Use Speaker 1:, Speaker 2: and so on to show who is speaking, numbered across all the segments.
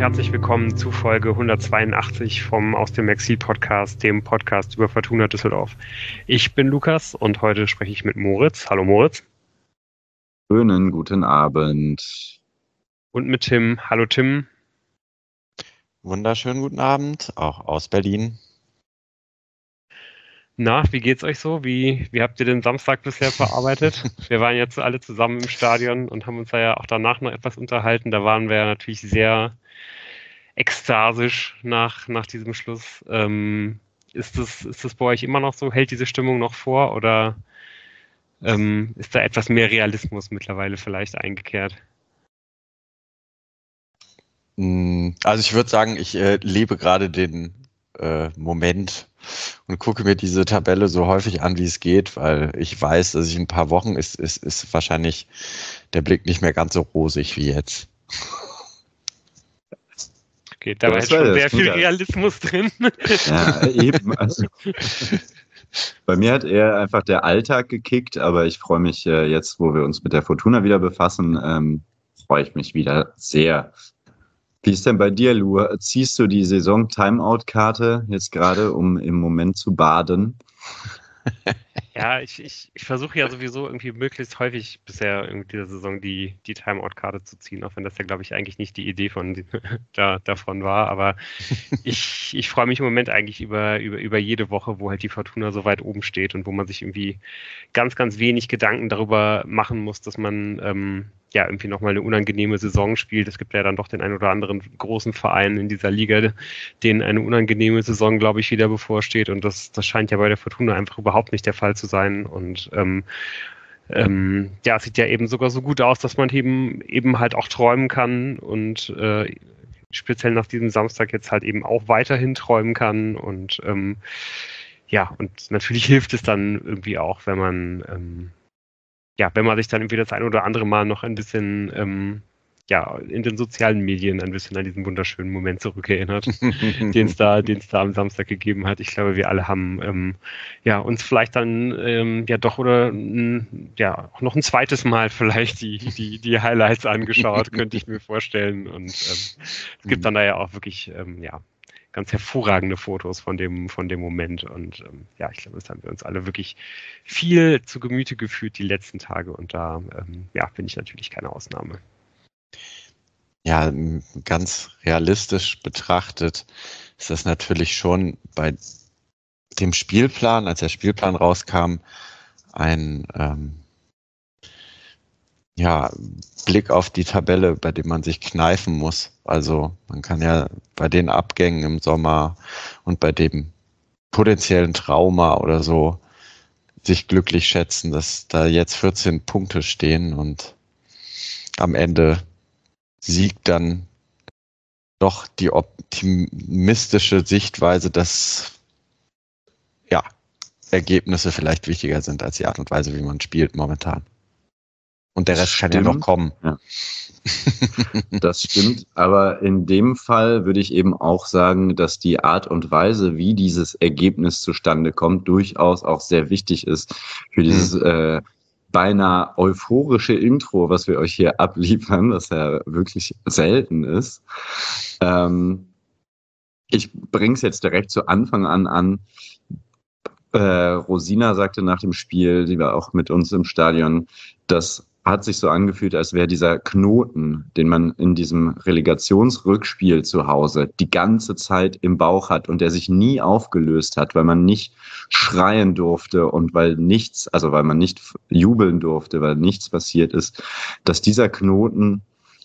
Speaker 1: herzlich willkommen zu Folge 182 vom Aus dem Exil Podcast, dem Podcast über Fortuna Düsseldorf. Ich bin Lukas und heute spreche ich mit Moritz. Hallo Moritz.
Speaker 2: Schönen guten Abend.
Speaker 1: Und mit Tim. Hallo Tim.
Speaker 3: Wunderschönen guten Abend, auch aus Berlin.
Speaker 1: Na, wie geht's euch so? Wie habt ihr den Samstag bisher verarbeitet? Wir waren jetzt alle zusammen im Stadion und haben uns da ja auch danach noch etwas unterhalten. Da waren wir ja natürlich sehr ekstasisch nach diesem Schluss. Ist das bei euch immer noch so? Hält diese Stimmung noch vor oder ist da etwas mehr Realismus mittlerweile vielleicht eingekehrt?
Speaker 3: Also ich würde sagen, ich lebe gerade den Moment und gucke mir diese Tabelle so häufig an, wie es geht, weil ich weiß, dass ich in ein paar Wochen ist wahrscheinlich der Blick nicht mehr ganz so rosig wie jetzt.
Speaker 1: Okay, da war jetzt schon sehr viel Realismus drin.
Speaker 2: Ja, eben. Also, bei mir hat eher einfach der Alltag gekickt, aber ich freue mich jetzt, wo wir uns mit der Fortuna wieder befassen, freue ich mich wieder sehr. Wie ist denn bei dir, Lu? Ziehst du die Saison-Timeout-Karte jetzt gerade, um im Moment zu baden?
Speaker 1: Ja, ich versuche ja sowieso irgendwie möglichst häufig bisher in dieser Saison die Timeout-Karte zu ziehen, auch wenn das ja, glaube ich, eigentlich nicht die Idee davon war. Aber ich freue mich im Moment eigentlich über jede Woche, wo halt die Fortuna so weit oben steht und wo man sich irgendwie ganz, ganz wenig Gedanken darüber machen muss, dass man irgendwie nochmal eine unangenehme Saison spielt. Es gibt ja dann doch den einen oder anderen großen Verein in dieser Liga, denen eine unangenehme Saison, glaube ich, wieder bevorsteht. Und das scheint ja bei der Fortuna einfach überhaupt nicht der Fall zu sein. Und es sieht ja eben sogar so gut aus, dass man eben halt auch träumen kann und speziell nach diesem Samstag jetzt halt eben auch weiterhin träumen kann. Und und natürlich hilft es dann irgendwie auch, wenn man sich dann irgendwie das ein oder andere Mal noch ein bisschen in den sozialen Medien ein bisschen an diesen wunderschönen Moment zurückerinnert, den es da am Samstag gegeben hat. Ich glaube, wir alle haben uns vielleicht dann auch noch ein zweites Mal vielleicht die Highlights angeschaut, könnte ich mir vorstellen. Und es gibt dann da ja auch wirklich ganz hervorragende Fotos von dem Moment. Und ich glaube, das haben wir uns alle wirklich viel zu Gemüte geführt die letzten Tage. Und da bin ich natürlich keine Ausnahme.
Speaker 3: Ja, ganz realistisch betrachtet ist das natürlich schon bei dem Spielplan, als der Spielplan rauskam, ein Blick auf die Tabelle, bei dem man sich kneifen muss. Also man kann ja bei den Abgängen im Sommer und bei dem potenziellen Trauma oder so sich glücklich schätzen, dass da jetzt 14 Punkte stehen und am Ende siegt dann doch die optimistische Sichtweise, dass Ergebnisse vielleicht wichtiger sind als die Art und Weise, wie man spielt momentan. Und der Rest kann ja noch kommen.
Speaker 2: Ja. Das stimmt, aber in dem Fall würde ich eben auch sagen, dass die Art und Weise, wie dieses Ergebnis zustande kommt, durchaus auch sehr wichtig ist für dieses beinahe euphorische Intro, was wir euch hier abliefern, das ja wirklich selten ist. Ich bringe es jetzt direkt zu Anfang an. Rosina sagte nach dem Spiel, die war auch mit uns im Stadion, das hat sich so angefühlt, als wäre dieser Knoten, den man in diesem Relegationsrückspiel zu Hause die ganze Zeit im Bauch hat und der sich nie aufgelöst hat, weil man nicht schreien durfte und weil man nicht jubeln durfte, weil nichts passiert ist, dass dieser Knoten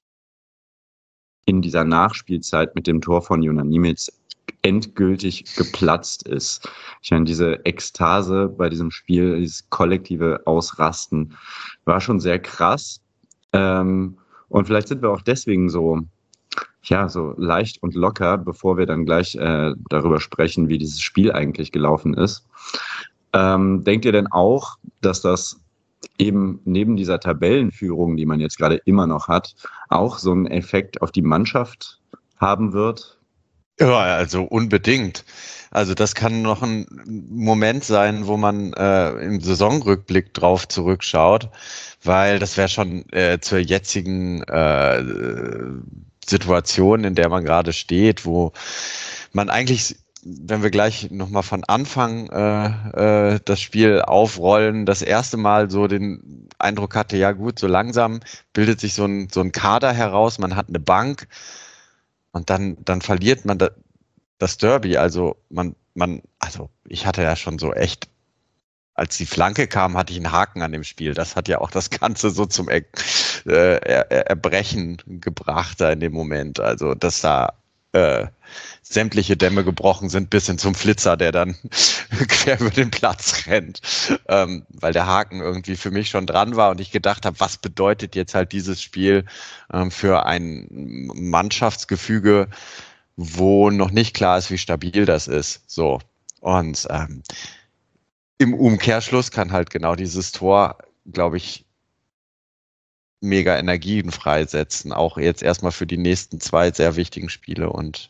Speaker 2: in dieser Nachspielzeit mit dem Tor von Jonas Niemetz endgültig geplatzt ist. Ich meine, diese Ekstase bei diesem Spiel, dieses kollektive Ausrasten, war schon sehr krass. Und vielleicht sind wir auch deswegen so leicht und locker, bevor wir dann gleich darüber sprechen, wie dieses Spiel eigentlich gelaufen ist. Denkt ihr denn auch, dass das eben neben dieser Tabellenführung, die man jetzt gerade immer noch hat, auch so einen Effekt auf die Mannschaft haben wird?
Speaker 3: Ja, also unbedingt. Also das kann noch ein Moment sein, wo man im Saisonrückblick drauf zurückschaut, weil das wäre schon zur jetzigen Situation, in der man gerade steht, wo man eigentlich, wenn wir gleich nochmal von Anfang das Spiel aufrollen, das erste Mal so den Eindruck hatte, ja gut, so langsam bildet sich so ein Kader heraus, man hat eine Bank und dann verliert man das Derby. Also also ich hatte ja schon so echt, als die Flanke kam, hatte ich einen Haken an dem Spiel. Das hat ja auch das Ganze so zum Erbrechen gebracht da in dem Moment. Also, dass da sämtliche Dämme gebrochen sind, bis hin zum Flitzer, der dann quer über den Platz rennt. Weil der Haken irgendwie für mich schon dran war und ich gedacht habe, was bedeutet jetzt halt dieses Spiel für ein Mannschaftsgefüge, wo noch nicht klar ist, wie stabil das ist. So. Und im Umkehrschluss kann halt genau dieses Tor, glaube ich, mega Energien freisetzen, auch jetzt erstmal für die nächsten 2 sehr wichtigen Spiele. Und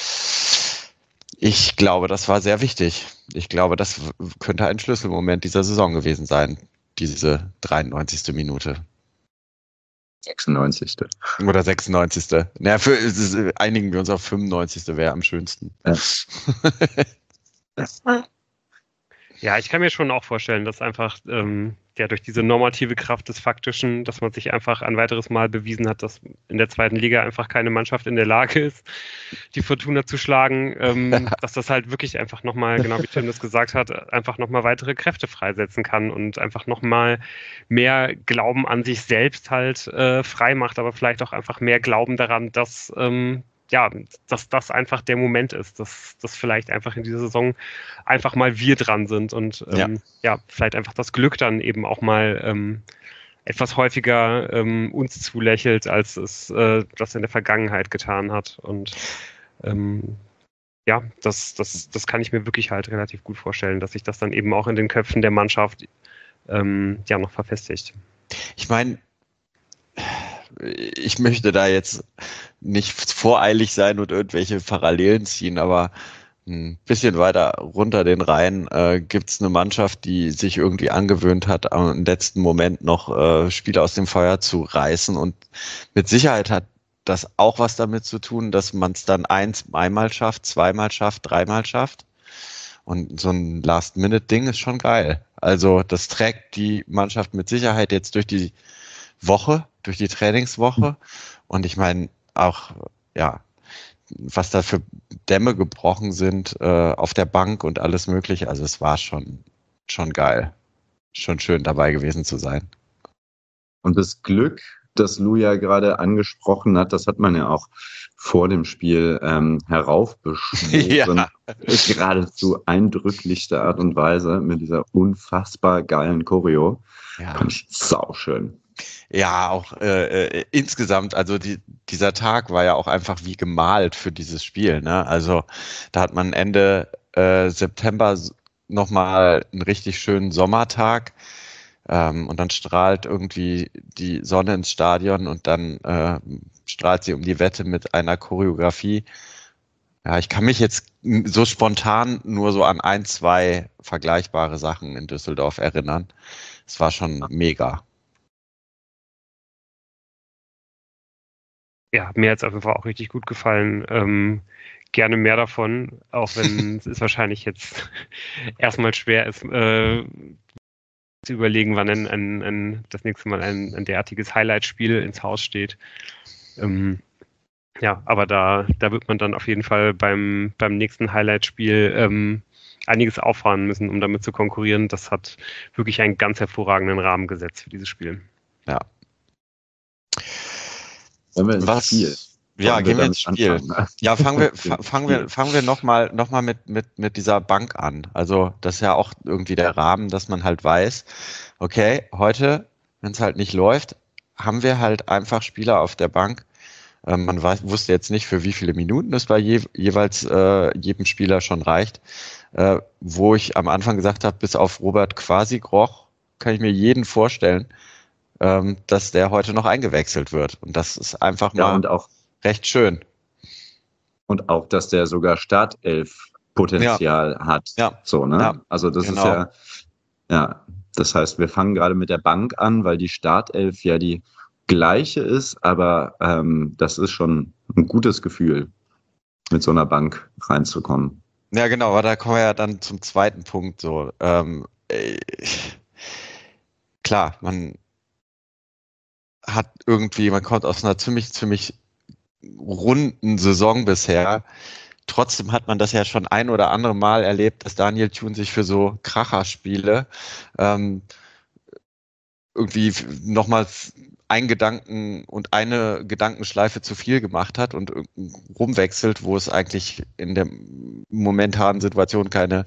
Speaker 3: ich glaube, das war sehr wichtig. Ich glaube, das könnte ein Schlüsselmoment dieser Saison gewesen sein, diese 93. Minute.
Speaker 2: 96.
Speaker 3: Oder 96. Naja, einigen wir uns auf 95. wäre am schönsten.
Speaker 2: Ja.
Speaker 1: Ja, ich kann mir schon auch vorstellen, dass einfach durch diese normative Kraft des Faktischen, dass man sich einfach ein weiteres Mal bewiesen hat, dass in der 2. Liga einfach keine Mannschaft in der Lage ist, die Fortuna zu schlagen, dass das halt wirklich einfach nochmal, genau wie Tim das gesagt hat, einfach nochmal weitere Kräfte freisetzen kann und einfach nochmal mehr Glauben an sich selbst halt frei macht, aber vielleicht auch einfach mehr Glauben daran, dass dass das einfach der Moment ist, dass vielleicht einfach in dieser Saison einfach mal wir dran sind und vielleicht einfach das Glück dann eben auch mal etwas häufiger uns zulächelt, als es das in der Vergangenheit getan hat. Und das kann ich mir wirklich halt relativ gut vorstellen, dass sich das dann eben auch in den Köpfen der Mannschaft noch verfestigt.
Speaker 3: Ich meine, ich möchte da jetzt nicht voreilig sein und irgendwelche Parallelen ziehen, aber ein bisschen weiter runter den Rhein gibt es eine Mannschaft, die sich irgendwie angewöhnt hat, im letzten Moment noch Spiele aus dem Feuer zu reißen, und mit Sicherheit hat das auch was damit zu tun, dass man es dann einmal schafft, zweimal schafft, dreimal schafft, und so ein Last-Minute-Ding ist schon geil. Also das trägt die Mannschaft mit Sicherheit jetzt durch die Trainingswoche, und ich meine auch, was da für Dämme gebrochen sind auf der Bank und alles mögliche, also es war schon geil, schon schön dabei gewesen zu sein.
Speaker 2: Und das Glück, das Lou ja gerade angesprochen hat, das hat man ja auch vor dem Spiel heraufbeschworen, geradezu eindrücklichster Art und Weise mit dieser unfassbar geilen Choreo.
Speaker 3: Ja.
Speaker 2: Fand ich sauschön.
Speaker 3: Ja, auch insgesamt, also dieser Tag war ja auch einfach wie gemalt für dieses Spiel, ne? Also da hat man Ende September nochmal einen richtig schönen Sommertag, und dann strahlt irgendwie die Sonne ins Stadion und dann strahlt sie um die Wette mit einer Choreografie. Ja, ich kann mich jetzt so spontan nur so an 1, 2 vergleichbare Sachen in Düsseldorf erinnern. Es war schon mega.
Speaker 1: Ja, mir hat es auf jeden Fall auch richtig gut gefallen. Gerne mehr davon, auch wenn es wahrscheinlich jetzt erstmal schwer ist, zu überlegen, wann das nächste Mal ein derartiges Highlight-Spiel ins Haus steht. Aber da wird man dann auf jeden Fall beim nächsten Highlight-Spiel einiges auffahren müssen, um damit zu konkurrieren. Das hat wirklich einen ganz hervorragenden Rahmen gesetzt für dieses Spiel.
Speaker 3: Ja.
Speaker 2: Gehen wir
Speaker 3: ins Spiel.
Speaker 2: Anfangen.
Speaker 3: Ja, fangen wir noch mal mit dieser Bank an. Also das ist ja auch irgendwie der Rahmen, dass man halt weiß, okay, heute, wenn es halt nicht läuft, haben wir halt einfach Spieler auf der Bank. Man wusste jetzt nicht, für wie viele Minuten es bei jeweils jedem Spieler schon reicht. Wo ich am Anfang gesagt habe, bis auf Robert Quasi-Groch kann ich mir jeden vorstellen, dass der heute noch eingewechselt wird. Und das ist einfach mal
Speaker 2: und auch
Speaker 3: recht schön.
Speaker 2: Und auch, dass der sogar Startelf-Potenzial hat.
Speaker 3: Ja.
Speaker 2: So, ne?
Speaker 3: Ja.
Speaker 2: Also das ist das heißt, wir fangen gerade mit der Bank an, weil die Startelf ja die gleiche ist, aber das ist schon ein gutes Gefühl, mit so einer Bank reinzukommen.
Speaker 3: Ja, genau, aber da kommen wir ja dann zum zweiten Punkt. So, klar, man kommt aus einer ziemlich runden Saison bisher. Trotzdem hat man das ja schon ein oder andere Mal erlebt, dass Daniel Thune sich für so Kracherspiele irgendwie nochmal einen Gedanken und eine Gedankenschleife zu viel gemacht hat und rumwechselt, wo es eigentlich in der momentanen Situation keine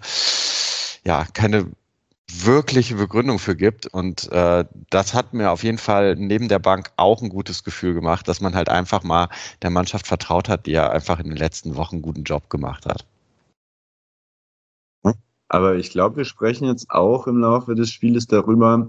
Speaker 3: wirkliche Begründung für gibt. Und das hat mir auf jeden Fall neben der Bank auch ein gutes Gefühl gemacht, dass man halt einfach mal der Mannschaft vertraut hat, die ja einfach in den letzten Wochen einen guten Job gemacht hat.
Speaker 2: Aber ich glaube, wir sprechen jetzt auch im Laufe des Spieles darüber,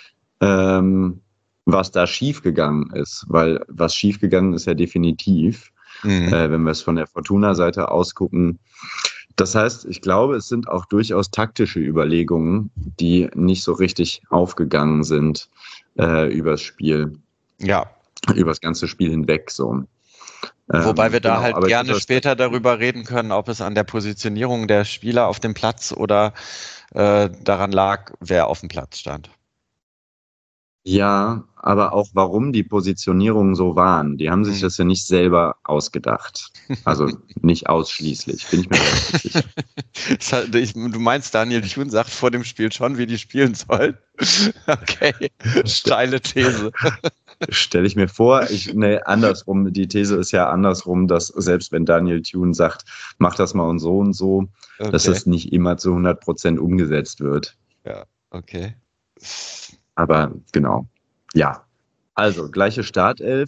Speaker 2: was da schiefgegangen ist. Weil was schiefgegangen ist ja definitiv, wenn wir es von der Fortuna-Seite aus gucken. Das heißt, ich glaube, es sind auch durchaus taktische Überlegungen, die nicht so richtig aufgegangen sind übers Spiel.
Speaker 3: Ja.
Speaker 2: Übers ganze Spiel hinweg so.
Speaker 3: Wobei wir da halt gerne später darüber reden können, ob es an der Positionierung der Spieler auf dem Platz oder daran lag, wer auf dem Platz stand.
Speaker 2: Ja, aber auch warum die Positionierungen so waren. Die haben sich das ja nicht selber ausgedacht. Also nicht ausschließlich, bin ich mir relativ sicher.
Speaker 3: Du meinst, Daniel Thune sagt vor dem Spiel schon, wie die spielen sollen? Okay, steile These.
Speaker 2: Stelle ich mir vor, andersrum, die These ist ja andersrum, dass selbst wenn Daniel Thune sagt, mach das mal und so, okay, dass das nicht immer zu 100% umgesetzt wird.
Speaker 3: Ja, okay.
Speaker 2: Aber genau, ja. Also, gleiche Startelf.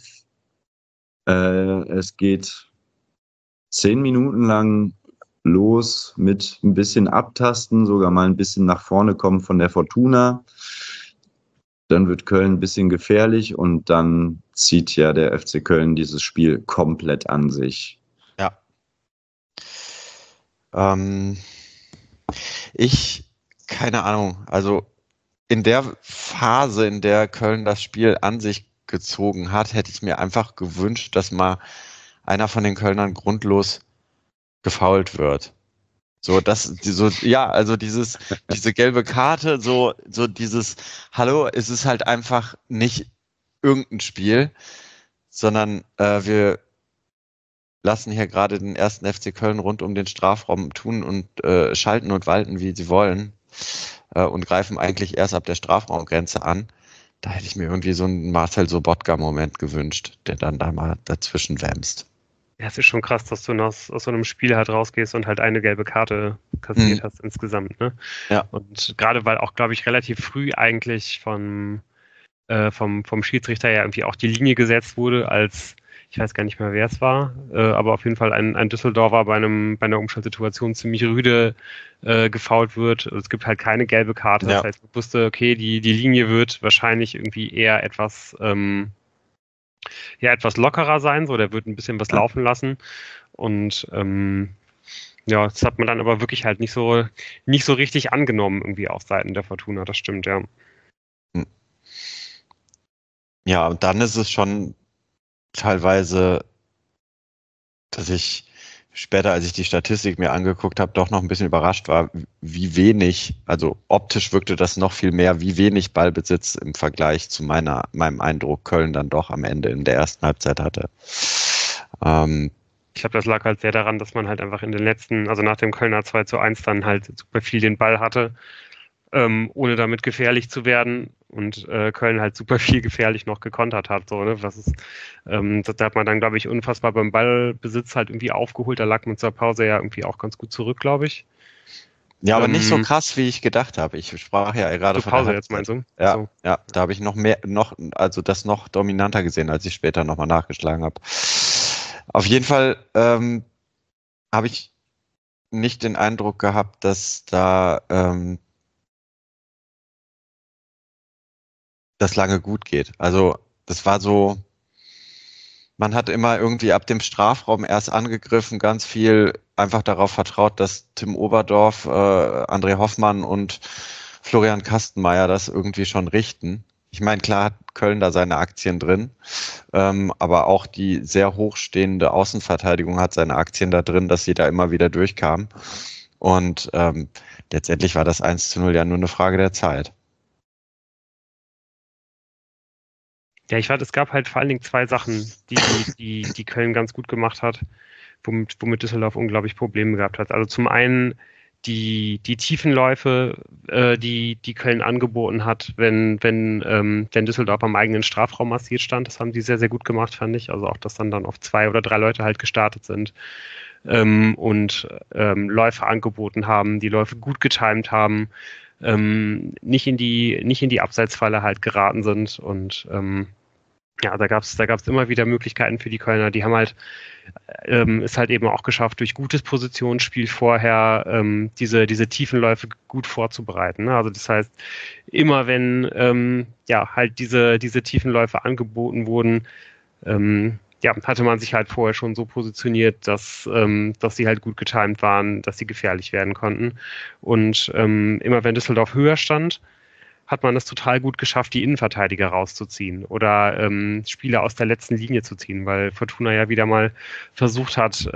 Speaker 2: Es geht 10 Minuten lang los mit ein bisschen Abtasten, sogar mal ein bisschen nach vorne kommen von der Fortuna. Dann wird Köln ein bisschen gefährlich und dann zieht ja der FC Köln dieses Spiel komplett an sich.
Speaker 3: Ja. Keine Ahnung, also in der Phase, in der Köln das Spiel an sich gezogen hat, hätte ich mir einfach gewünscht, dass mal einer von den Kölnern grundlos gefoult wird. Diese gelbe Karte, Hallo, es ist halt einfach nicht irgendein Spiel, sondern wir lassen hier gerade den ersten FC Köln rund um den Strafraum tun und schalten und walten, wie sie wollen. Und greifen eigentlich erst ab der Strafraumgrenze an. Da hätte ich mir irgendwie so einen Marcel Sobotka-Moment gewünscht, der dann da mal dazwischen wämst.
Speaker 1: Ja, es ist schon krass, dass du aus so einem Spiel halt rausgehst und halt eine gelbe Karte kassiert hast insgesamt. Ne?
Speaker 3: Ja.
Speaker 1: Und gerade weil auch, glaube ich, relativ früh eigentlich vom Schiedsrichter ja irgendwie auch die Linie gesetzt wurde, als ich weiß gar nicht mehr, wer es war, aber auf jeden Fall ein Düsseldorfer bei einer Umschaltsituation ziemlich rüde gefoult wird. Also es gibt halt keine gelbe Karte.
Speaker 3: Ja.
Speaker 1: Das heißt, man wusste, okay, die Linie wird wahrscheinlich irgendwie eher etwas lockerer sein. So, der wird ein bisschen was laufen lassen. Und das hat man dann aber wirklich halt nicht so richtig angenommen irgendwie auf Seiten der Fortuna. Das stimmt, ja.
Speaker 3: Ja, und dann ist es schon teilweise, dass ich später, als ich die Statistik mir angeguckt habe, doch noch ein bisschen überrascht war, wie wenig, also optisch wirkte das noch viel mehr, wie wenig Ballbesitz im Vergleich zu meinem Eindruck Köln dann doch am Ende in der ersten Halbzeit hatte.
Speaker 1: Ich glaube, das lag halt sehr daran, dass man halt einfach in den letzten, also nach dem Kölner 2:1 dann halt super viel den Ball hatte, ohne damit gefährlich zu werden und Köln halt super viel gefährlich noch gekontert hat. So, ne? Da hat man dann, glaube ich, unfassbar beim Ballbesitz halt irgendwie aufgeholt. Da lag man zur Pause ja irgendwie auch ganz gut zurück, glaube ich.
Speaker 3: Ja, aber nicht so krass, wie ich gedacht habe. Ich sprach ja gerade von
Speaker 1: Pause jetzt, meinst du?
Speaker 3: Ja,
Speaker 1: so.
Speaker 3: Ja, da habe ich das noch dominanter gesehen, als ich später nochmal nachgeschlagen habe. Auf jeden Fall habe ich nicht den Eindruck gehabt, dass da das lange gut geht. Also das war so, man hat immer irgendwie ab dem Strafraum erst angegriffen, ganz viel einfach darauf vertraut, dass Tim Oberdorf, André Hoffmann und Florian Kastenmeier das irgendwie schon richten. Ich meine, klar hat Köln da seine Aktien drin, Aber auch die sehr hochstehende Außenverteidigung hat seine Aktien da drin, dass sie da immer wieder durchkamen. Und letztendlich war das 1:0 ja nur eine Frage der Zeit.
Speaker 1: Ja, ich fand, es gab halt vor allen Dingen zwei Sachen, die Köln ganz gut gemacht hat, womit Düsseldorf unglaublich Probleme gehabt hat. Also zum einen die Tiefenläufe, die Köln angeboten hat, wenn Düsseldorf am eigenen Strafraum massiert stand. Das haben die sehr, sehr gut gemacht, fand ich. Also auch, dass dann auf 2 oder 3 Leute halt gestartet sind und Läufe angeboten haben, die Läufe gut getimt haben, nicht in die Abseitsfalle halt geraten sind und ja, da gab's immer wieder Möglichkeiten für die Kölner. Die haben halt ist halt eben auch geschafft, durch gutes Positionsspiel vorher diese Tiefenläufe gut vorzubereiten. Ne? Also das heißt, immer wenn halt diese Tiefenläufe angeboten wurden, hatte man sich halt vorher schon so positioniert, dass sie halt gut getimt waren, dass sie gefährlich werden konnten. Und immer wenn Düsseldorf höher stand, hat man es total gut geschafft, die Innenverteidiger rauszuziehen oder Spieler aus der letzten Linie zu ziehen, weil Fortuna ja wieder mal versucht hat,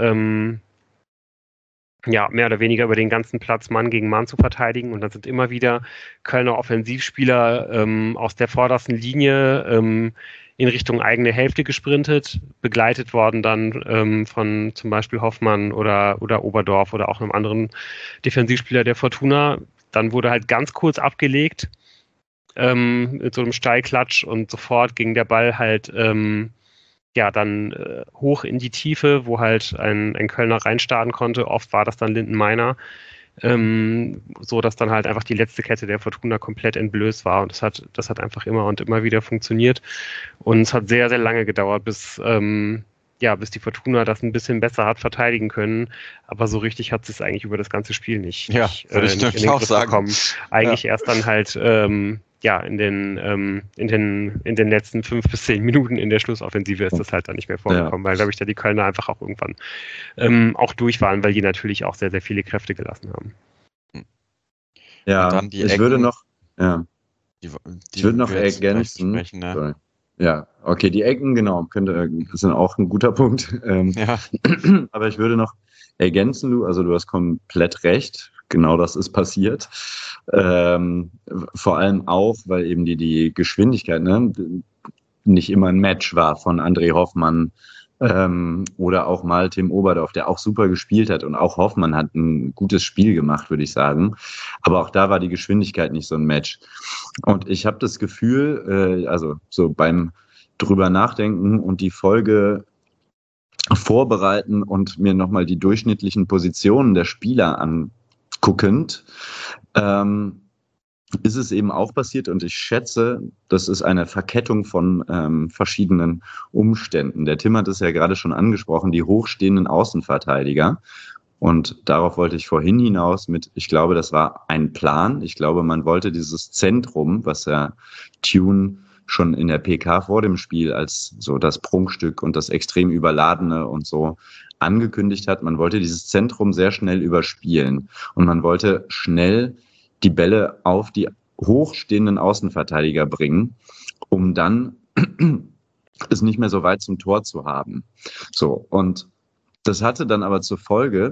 Speaker 1: mehr oder weniger über den ganzen Platz Mann gegen Mann zu verteidigen. Und dann sind immer wieder Kölner Offensivspieler aus der vordersten Linie in Richtung eigene Hälfte gesprintet, begleitet worden dann von zum Beispiel Hoffmann oder Oberdorf oder auch einem anderen Defensivspieler der Fortuna. Dann wurde halt ganz kurz abgelegt mit so einem Steilklatsch und sofort ging der Ball halt dann hoch in die Tiefe, wo halt ein Kölner reinstarten konnte. Oft war das dann Lindenmeiner, so dass dann halt einfach die letzte Kette der Fortuna komplett entblößt war und das hat einfach immer und immer wieder funktioniert und es hat sehr, sehr lange gedauert, bis die Fortuna das ein bisschen besser hat verteidigen können, aber so richtig hat sie es eigentlich über das ganze Spiel nicht
Speaker 3: würde ich
Speaker 1: in den
Speaker 3: auch
Speaker 1: Griff
Speaker 3: sagen.
Speaker 1: bekommen. Eigentlich erst dann halt in den letzten 5 bis 10 Minuten in der Schlussoffensive ist das halt dann nicht mehr vorgekommen, weil, glaube ich, da die Kölner einfach auch irgendwann auch durch waren, weil die natürlich auch sehr, sehr viele Kräfte gelassen haben.
Speaker 2: Ja,
Speaker 3: dann die
Speaker 2: ich
Speaker 3: Ecken,
Speaker 2: würde noch,
Speaker 3: ich würde noch
Speaker 2: ergänzen.
Speaker 3: Sprechen, ne?
Speaker 2: Sorry. Ja, okay, die Ecken, genau, sind auch ein guter Punkt. Aber ich würde noch ergänzen, also du hast komplett recht, genau das ist passiert. Vor allem auch, weil eben die Geschwindigkeit nicht immer ein Match war von André Hoffmann oder auch mal Tim Oberdorf, der auch super gespielt hat und auch Hoffmann hat ein gutes Spiel gemacht, würde ich sagen. Aber auch da war die Geschwindigkeit nicht so ein Match. Und ich habe das Gefühl, also so beim drüber nachdenken und die Folge vorbereiten und mir nochmal die durchschnittlichen Positionen der Spieler anguckend, ist es eben auch passiert und ich schätze, das ist eine Verkettung von verschiedenen Umständen. Der Tim hat es ja gerade schon angesprochen, die hochstehenden Außenverteidiger. Und darauf wollte ich vorhin hinaus ich glaube, das war ein Plan. Ich glaube, man wollte dieses Zentrum, was ja Tune schon in der PK vor dem Spiel als so das Prunkstück und das extrem Überladene und so angekündigt hat, man wollte dieses Zentrum sehr schnell überspielen und man wollte schnell die Bälle auf die hochstehenden Außenverteidiger bringen, um dann es nicht mehr so weit zum Tor zu haben. So, und das hatte dann aber zur Folge,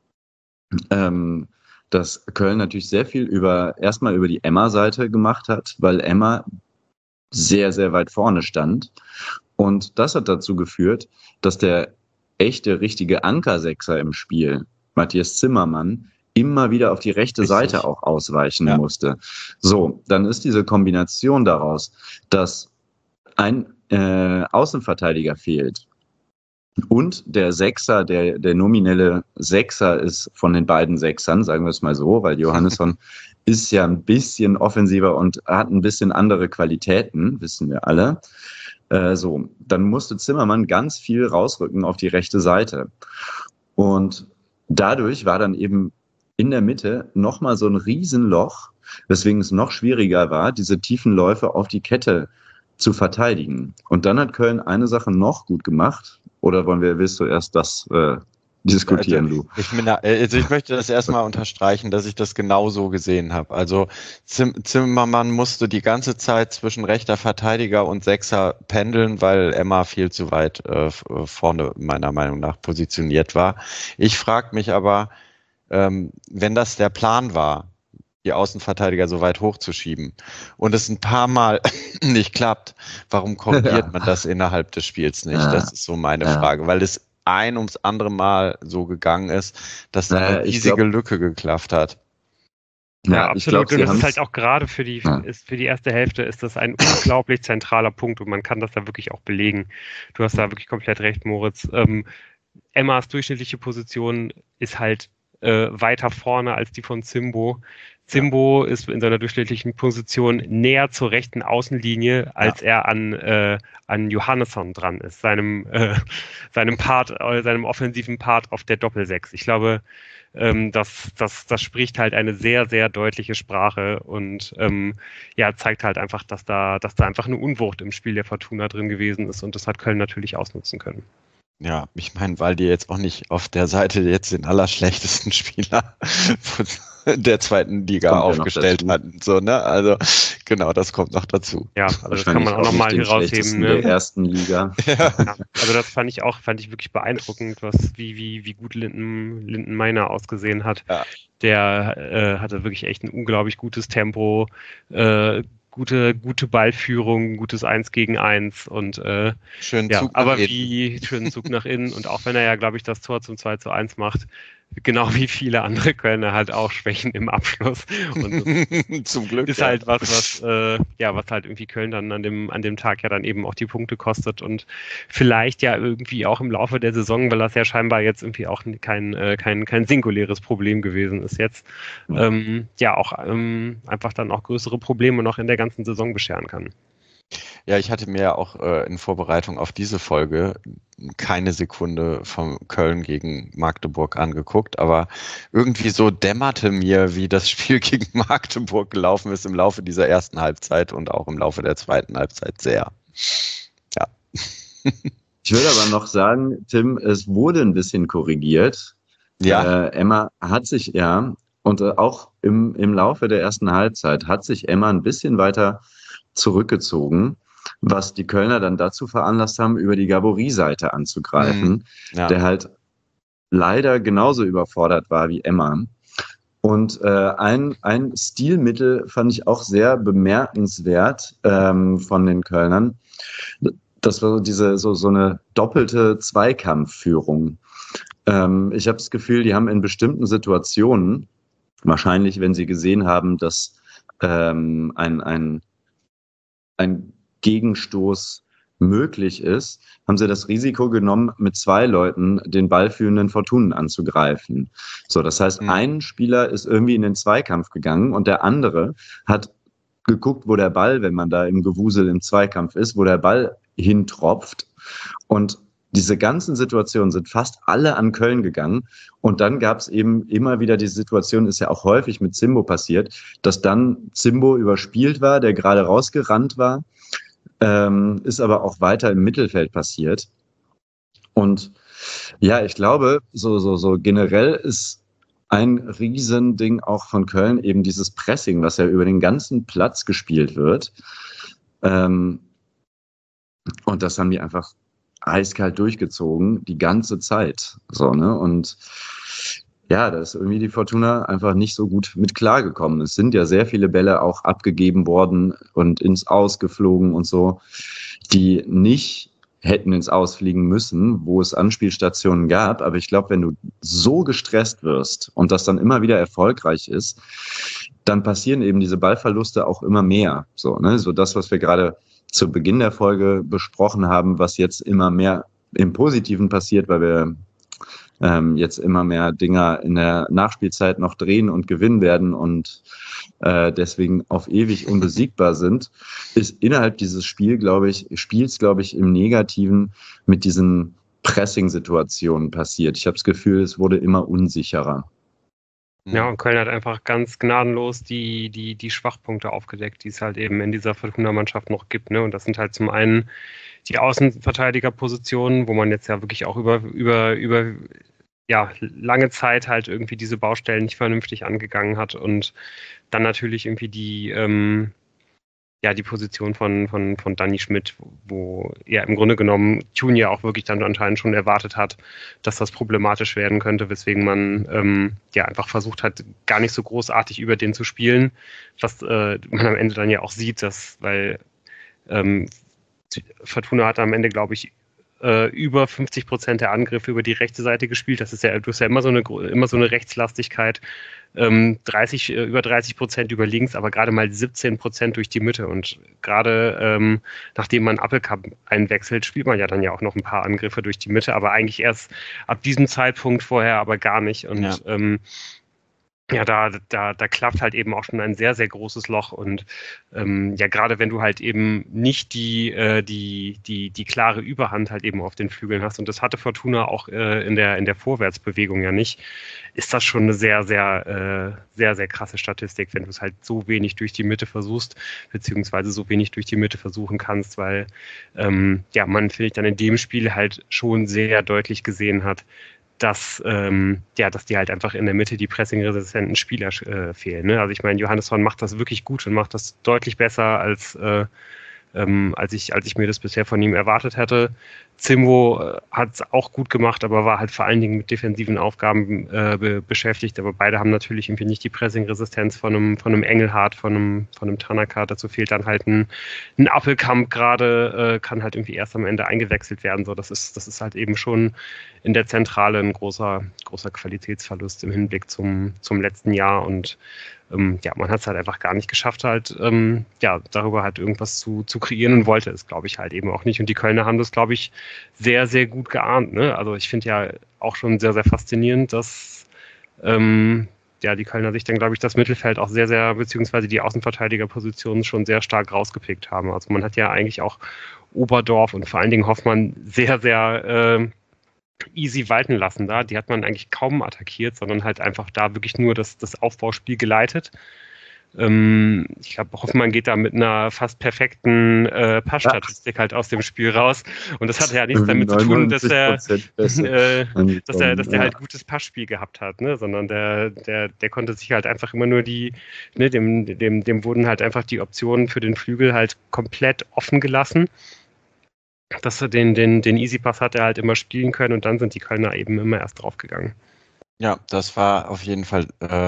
Speaker 2: dass Köln natürlich sehr viel erstmal über die Emma-Seite gemacht hat, weil Emma sehr, sehr weit vorne stand. Und das hat dazu geführt, dass der echte, richtige Ankersechser im Spiel, Matthias Zimmermann, immer wieder auf die rechte Seite auch ausweichen musste. So, dann ist diese Kombination daraus, dass ein Außenverteidiger fehlt und der Sechser, der nominelle Sechser ist von den beiden Sechsern, sagen wir es mal so, weil Johannesson ist ja ein bisschen offensiver und hat ein bisschen andere Qualitäten, wissen wir alle. Dann musste Zimmermann ganz viel rausrücken auf die rechte Seite. Und dadurch war dann eben in der Mitte nochmal so ein Riesenloch, weswegen es noch schwieriger war, diese tiefen Läufe auf die Kette zu verteidigen. Und dann hat Köln eine Sache noch gut gemacht. Oder willst du erst das diskutieren, Lu.
Speaker 3: Ich möchte das erstmal unterstreichen, dass ich das genau so gesehen habe. Also Zimmermann musste die ganze Zeit zwischen rechter Verteidiger und Sechser pendeln, weil Emma viel zu weit vorne meiner Meinung nach positioniert war. Ich frage mich aber, wenn das der Plan war, die Außenverteidiger so weit hochzuschieben und es ein paar Mal nicht klappt, warum korrigiert man das innerhalb des Spiels nicht? Das ist so meine Frage, weil es ein ums andere Mal so gegangen ist, dass da eine riesige Lücke geklafft hat.
Speaker 1: Ja, absolut. Und das ist halt auch gerade für die erste Hälfte ist das ein unglaublich zentraler Punkt und man kann das da wirklich auch belegen. Du hast da wirklich komplett recht, Moritz. Emmas durchschnittliche Position ist halt weiter vorne als die von Zimbo. Zimbo ist in seiner durchschnittlichen Position näher zur rechten Außenlinie, als er an Johannesson dran ist, seinem offensiven Part auf der Doppelsechs. Ich glaube, das spricht halt eine sehr, sehr deutliche Sprache und zeigt halt einfach, dass da einfach eine Unwucht im Spiel der Fortuna drin gewesen ist und das hat Köln natürlich ausnutzen können.
Speaker 3: Ja, ich meine, weil die jetzt auch nicht auf der Seite jetzt den allerschlechtesten Spieler der zweiten Liga aufgestellt hatten. So, ne? Also genau, das kommt noch dazu.
Speaker 1: Ja, also das kann man auch nochmal hier rausheben. Ne?
Speaker 2: Der ersten Liga.
Speaker 1: Ja, also das fand ich wirklich beeindruckend, wie gut Linden Meiner ausgesehen hat. Ja. Der hatte wirklich echt ein unglaublich gutes Tempo, gute Ballführung, gutes 1 gegen 1 und schönen Zug nach innen und auch wenn er ja, glaube ich, das Tor zum 2:1 macht, genau wie viele andere Kölner halt auch Schwächen im Abschluss und zum Glück ist halt was halt irgendwie Köln dann an dem Tag ja dann eben auch die Punkte kostet und vielleicht ja irgendwie auch im Laufe der Saison, weil das ja scheinbar jetzt irgendwie auch kein singuläres Problem gewesen ist jetzt, einfach dann auch größere Probleme noch in der ganzen Saison bescheren kann.
Speaker 3: Ja, ich hatte mir ja auch in Vorbereitung auf diese Folge keine Sekunde von Köln gegen Magdeburg angeguckt, aber irgendwie so dämmerte mir, wie das Spiel gegen Magdeburg gelaufen ist im Laufe dieser ersten Halbzeit und auch im Laufe der zweiten Halbzeit sehr. Ja.
Speaker 2: Ich würde aber noch sagen, Tim, es wurde ein bisschen korrigiert. Ja. Emma hat sich, und auch im Laufe der ersten Halbzeit hat sich Emma ein bisschen weiter zurückgezogen, was die Kölner dann dazu veranlasst haben, über die Gabory-Seite anzugreifen, der halt leider genauso überfordert war wie Emma. Und ein Stilmittel fand ich auch sehr bemerkenswert von den Kölnern. Das war so eine doppelte Zweikampfführung. Ich habe das Gefühl, die haben in bestimmten Situationen, wahrscheinlich wenn sie gesehen haben, dass ein Gegenstoß möglich ist, haben sie das Risiko genommen, mit 2 Leuten den ballführenden Fortunen anzugreifen. So, das heißt, ein Spieler ist irgendwie in den Zweikampf gegangen und der andere hat geguckt, wo der Ball, wenn man da im Gewusel im Zweikampf ist, wo der Ball hintropft. Und diese ganzen Situationen sind fast alle an Köln gegangen. Und dann gab es eben immer wieder die Situation, ist ja auch häufig mit Zimbo passiert, dass dann Zimbo überspielt war, der gerade rausgerannt war, ist aber auch weiter im Mittelfeld passiert. Und ja, ich glaube, so generell ist ein Riesending auch von Köln eben dieses Pressing, was ja über den ganzen Platz gespielt wird. Und das haben die einfach eiskalt durchgezogen, die ganze Zeit. So, ne? Und ja, da ist irgendwie die Fortuna einfach nicht so gut mit klargekommen. Es sind ja sehr viele Bälle auch abgegeben worden und ins Aus geflogen und so, die nicht hätten ins Aus fliegen müssen, wo es Anspielstationen gab. Aber ich glaube, wenn du so gestresst wirst und das dann immer wieder erfolgreich ist, dann passieren eben diese Ballverluste auch immer mehr. So, ne? So das, was wir gerade zu Beginn der Folge besprochen haben, was jetzt immer mehr im Positiven passiert, weil wir jetzt immer mehr Dinger in der Nachspielzeit noch drehen und gewinnen werden und deswegen auf ewig unbesiegbar sind, ist innerhalb dieses Spiels, glaube ich, im Negativen mit diesen Pressing-Situationen passiert. Ich habe das Gefühl, es wurde immer unsicherer.
Speaker 1: Ja, und Köln hat einfach ganz gnadenlos die Schwachpunkte aufgedeckt, die es halt eben in dieser Fortuna-Mannschaft noch gibt. Ne? Und das sind halt zum einen die Außenverteidigerpositionen, wo man jetzt ja wirklich auch über ja, lange Zeit halt irgendwie diese Baustellen nicht vernünftig angegangen hat und dann natürlich irgendwie die Position von Danny Schmidt, wo er im Grunde genommen Tune ja auch wirklich dann anscheinend schon erwartet hat, dass das problematisch werden könnte, weswegen man einfach versucht hat, gar nicht so großartig über den zu spielen, was man am Ende dann ja auch sieht, weil Fortuna hat am Ende, glaube ich, über 50% der Angriffe über die rechte Seite gespielt. Du hast ja immer so eine Rechtslastigkeit. Über 30% über links, aber gerade mal 17% durch die Mitte. Und gerade nachdem man Appelkamp einwechselt, spielt man ja dann ja auch noch ein paar Angriffe durch die Mitte, aber eigentlich erst ab diesem Zeitpunkt, vorher aber gar nicht. Und da klafft halt eben auch schon ein sehr, sehr großes Loch und gerade wenn du halt eben nicht die klare Überhand halt eben auf den Flügeln hast und das hatte Fortuna auch in der Vorwärtsbewegung ja nicht, ist das schon eine sehr, sehr, sehr, sehr krasse Statistik, wenn du es halt so wenig durch die Mitte versuchst, beziehungsweise so wenig durch die Mitte versuchen kannst, weil man, finde ich, dann in dem Spiel halt schon sehr deutlich gesehen hat, dass die halt einfach in der Mitte die pressingresistenten Spieler fehlen. Ne? Also ich meine, Johannesson macht das wirklich gut und macht das deutlich besser, als ich mir das bisher von ihm erwartet hätte. Zimbo hat es auch gut gemacht, aber war halt vor allen Dingen mit defensiven Aufgaben beschäftigt. Aber beide haben natürlich irgendwie nicht die Pressing-Resistenz von einem Engelhardt, von einem Tanaka. Dazu fehlt dann halt ein Appelkamp gerade, kann halt irgendwie erst am Ende eingewechselt werden. So, das ist halt eben schon in der Zentrale ein großer Qualitätsverlust im Hinblick zum letzten Jahr und man hat es halt einfach gar nicht geschafft, halt darüber halt irgendwas zu kreieren und wollte es, glaube ich, halt eben auch nicht. Und die Kölner haben das, glaube ich, sehr, sehr gut geahnt. Ne? Also ich finde ja auch schon sehr, sehr faszinierend, dass die Kölner sich dann, glaube ich, das Mittelfeld auch sehr, sehr, beziehungsweise die Außenverteidigerpositionen schon sehr stark rausgepickt haben. Also man hat ja eigentlich auch Oberdorf und vor allen Dingen Hoffmann sehr, sehr easy walten lassen da. Die hat man eigentlich kaum attackiert, sondern halt einfach da wirklich nur das Aufbauspiel geleitet. Ich glaube, Hoffmann geht da mit einer fast perfekten Passstatistik halt aus dem Spiel raus. Und das hat ja nichts damit zu tun, dass er halt gutes Passspiel gehabt hat, ne? Sondern der konnte sich halt einfach immer nur dem wurden halt einfach die Optionen für den Flügel halt komplett offen gelassen. Dass er den Easy-Pass hat er halt immer spielen können und dann sind die Kölner eben immer erst draufgegangen.
Speaker 3: Ja, das war auf jeden Fall,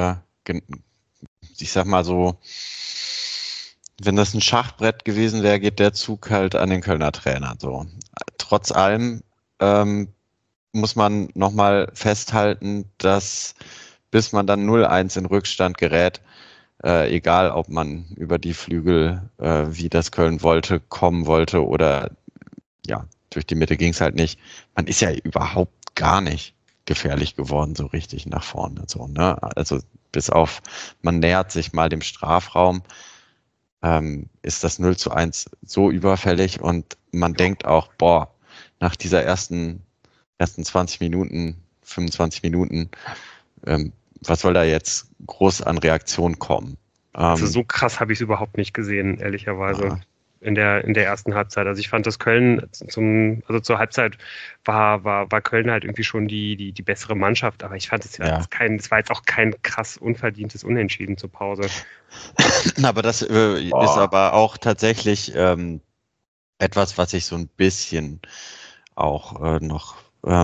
Speaker 3: ich sag mal so, wenn das ein Schachbrett gewesen wäre, geht der Zug halt an den Kölner Trainer. So. Trotz allem muss man nochmal festhalten, dass bis man dann 0-1 in Rückstand gerät, egal ob man über die Flügel, wie das Köln wollte, kommen wollte oder durch die Mitte ging es halt nicht. Man ist ja überhaupt gar nicht gefährlich geworden, so richtig nach vorne. So, ne? Also bis auf, man nähert sich mal dem Strafraum, ist das 0-1 so überfällig und man denkt auch, nach dieser ersten 20 Minuten, 25 Minuten, was soll da jetzt groß an Reaktion kommen?
Speaker 1: Also so krass habe ich es überhaupt nicht gesehen, ehrlicherweise. In der ersten Halbzeit. Also ich fand, dass Köln zur Halbzeit war Köln halt irgendwie schon die bessere Mannschaft, aber ich fand es war jetzt auch kein krass unverdientes Unentschieden zur Pause.
Speaker 3: Aber das ist aber auch tatsächlich etwas, was ich so ein bisschen auch noch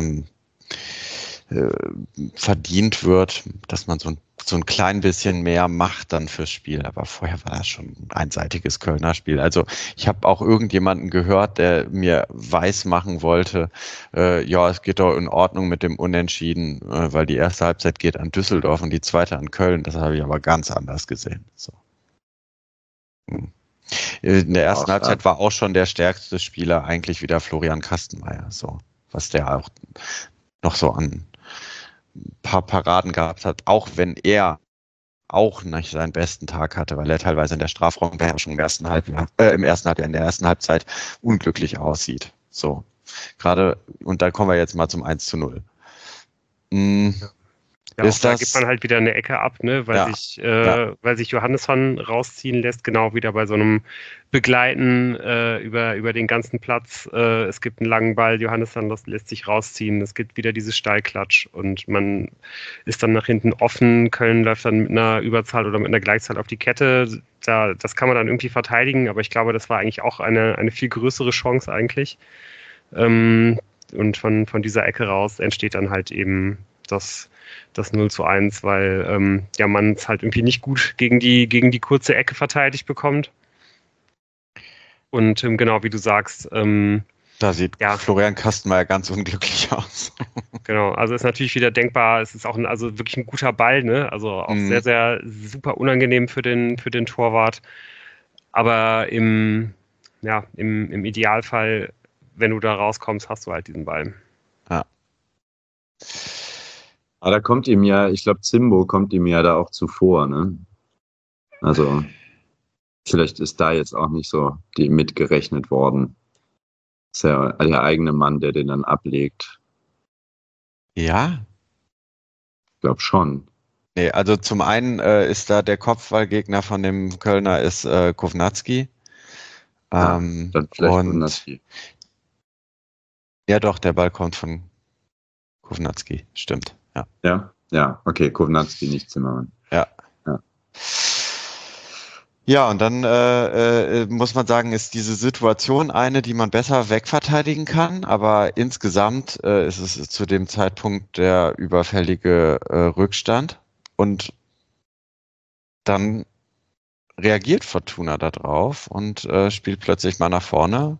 Speaker 3: verdient wird, dass man so ein klein bisschen mehr macht dann fürs Spiel. Aber vorher war das schon ein einseitiges Kölner Spiel. Also ich habe auch irgendjemanden gehört, der mir weismachen wollte, es geht doch in Ordnung mit dem Unentschieden, weil die erste Halbzeit geht an Düsseldorf und die zweite an Köln. Das habe ich aber ganz anders gesehen. So. In der ersten Halbzeit war auch schon der stärkste Spieler eigentlich wieder Florian Kastenmeier. So, was der auch noch so an ein paar Paraden gehabt hat, auch wenn er auch nicht seinen besten Tag hatte, weil er teilweise in der Strafraumbeherrschung in der ersten Halbzeit unglücklich aussieht. So, gerade, und da kommen wir jetzt mal zum 1-0.
Speaker 1: Ja,
Speaker 3: Ist
Speaker 1: da
Speaker 3: das,
Speaker 1: gibt man halt wieder eine Ecke ab, ne,
Speaker 3: ja, ja,
Speaker 1: weil sich Johannesson rausziehen lässt, genau wieder bei so einem Begleiten über den ganzen Platz. Es gibt einen langen Ball, Johannesson lässt sich rausziehen, es gibt wieder dieses Steilklatsch und man ist dann nach hinten offen. Köln läuft dann mit einer Überzahl oder mit einer Gleichzahl auf die Kette. Das kann man dann irgendwie verteidigen, aber ich glaube, das war eigentlich auch eine viel größere Chance eigentlich. Ähm, und von dieser Ecke raus entsteht dann halt eben das 0:1, weil ja, man es halt irgendwie nicht gut gegen die kurze Ecke verteidigt bekommt. Und genau wie du sagst,
Speaker 3: da sieht
Speaker 1: ja,
Speaker 3: Florian Kastenmeier ganz unglücklich aus.
Speaker 1: genau. Also ist natürlich wieder denkbar, es ist auch also wirklich ein guter Ball, ne? Also auch sehr,
Speaker 3: Mhm.
Speaker 1: sehr super unangenehm für den Torwart. Aber im Idealfall, wenn du da rauskommst, hast du halt diesen Ball.
Speaker 3: Ja.
Speaker 2: Aber da kommt ihm ja, ich glaube, Zimbo kommt ihm ja da auch zuvor, ne? Also vielleicht ist da jetzt auch nicht so die mitgerechnet worden. Ist ja der eigene Mann, der den dann ablegt.
Speaker 3: Ja,
Speaker 2: Ich glaube schon.
Speaker 3: nee, also zum einen ist da der Kopfballgegner von dem Kölner ist Kovnatski.
Speaker 2: Ja, dann vielleicht
Speaker 3: Und
Speaker 2: Gunnarsky.
Speaker 3: ja doch, der Ball kommt von Kovnatski, stimmt. Ja.
Speaker 2: Ja, ja, okay, Kovnatski, nicht Zimmermann.
Speaker 3: Ja.
Speaker 2: Ja.
Speaker 3: Ja, und dann muss man sagen, ist diese Situation eine, die man besser wegverteidigen kann, aber insgesamt ist es zu dem Zeitpunkt der überfällige Rückstand und dann reagiert Fortuna darauf und spielt plötzlich mal nach vorne.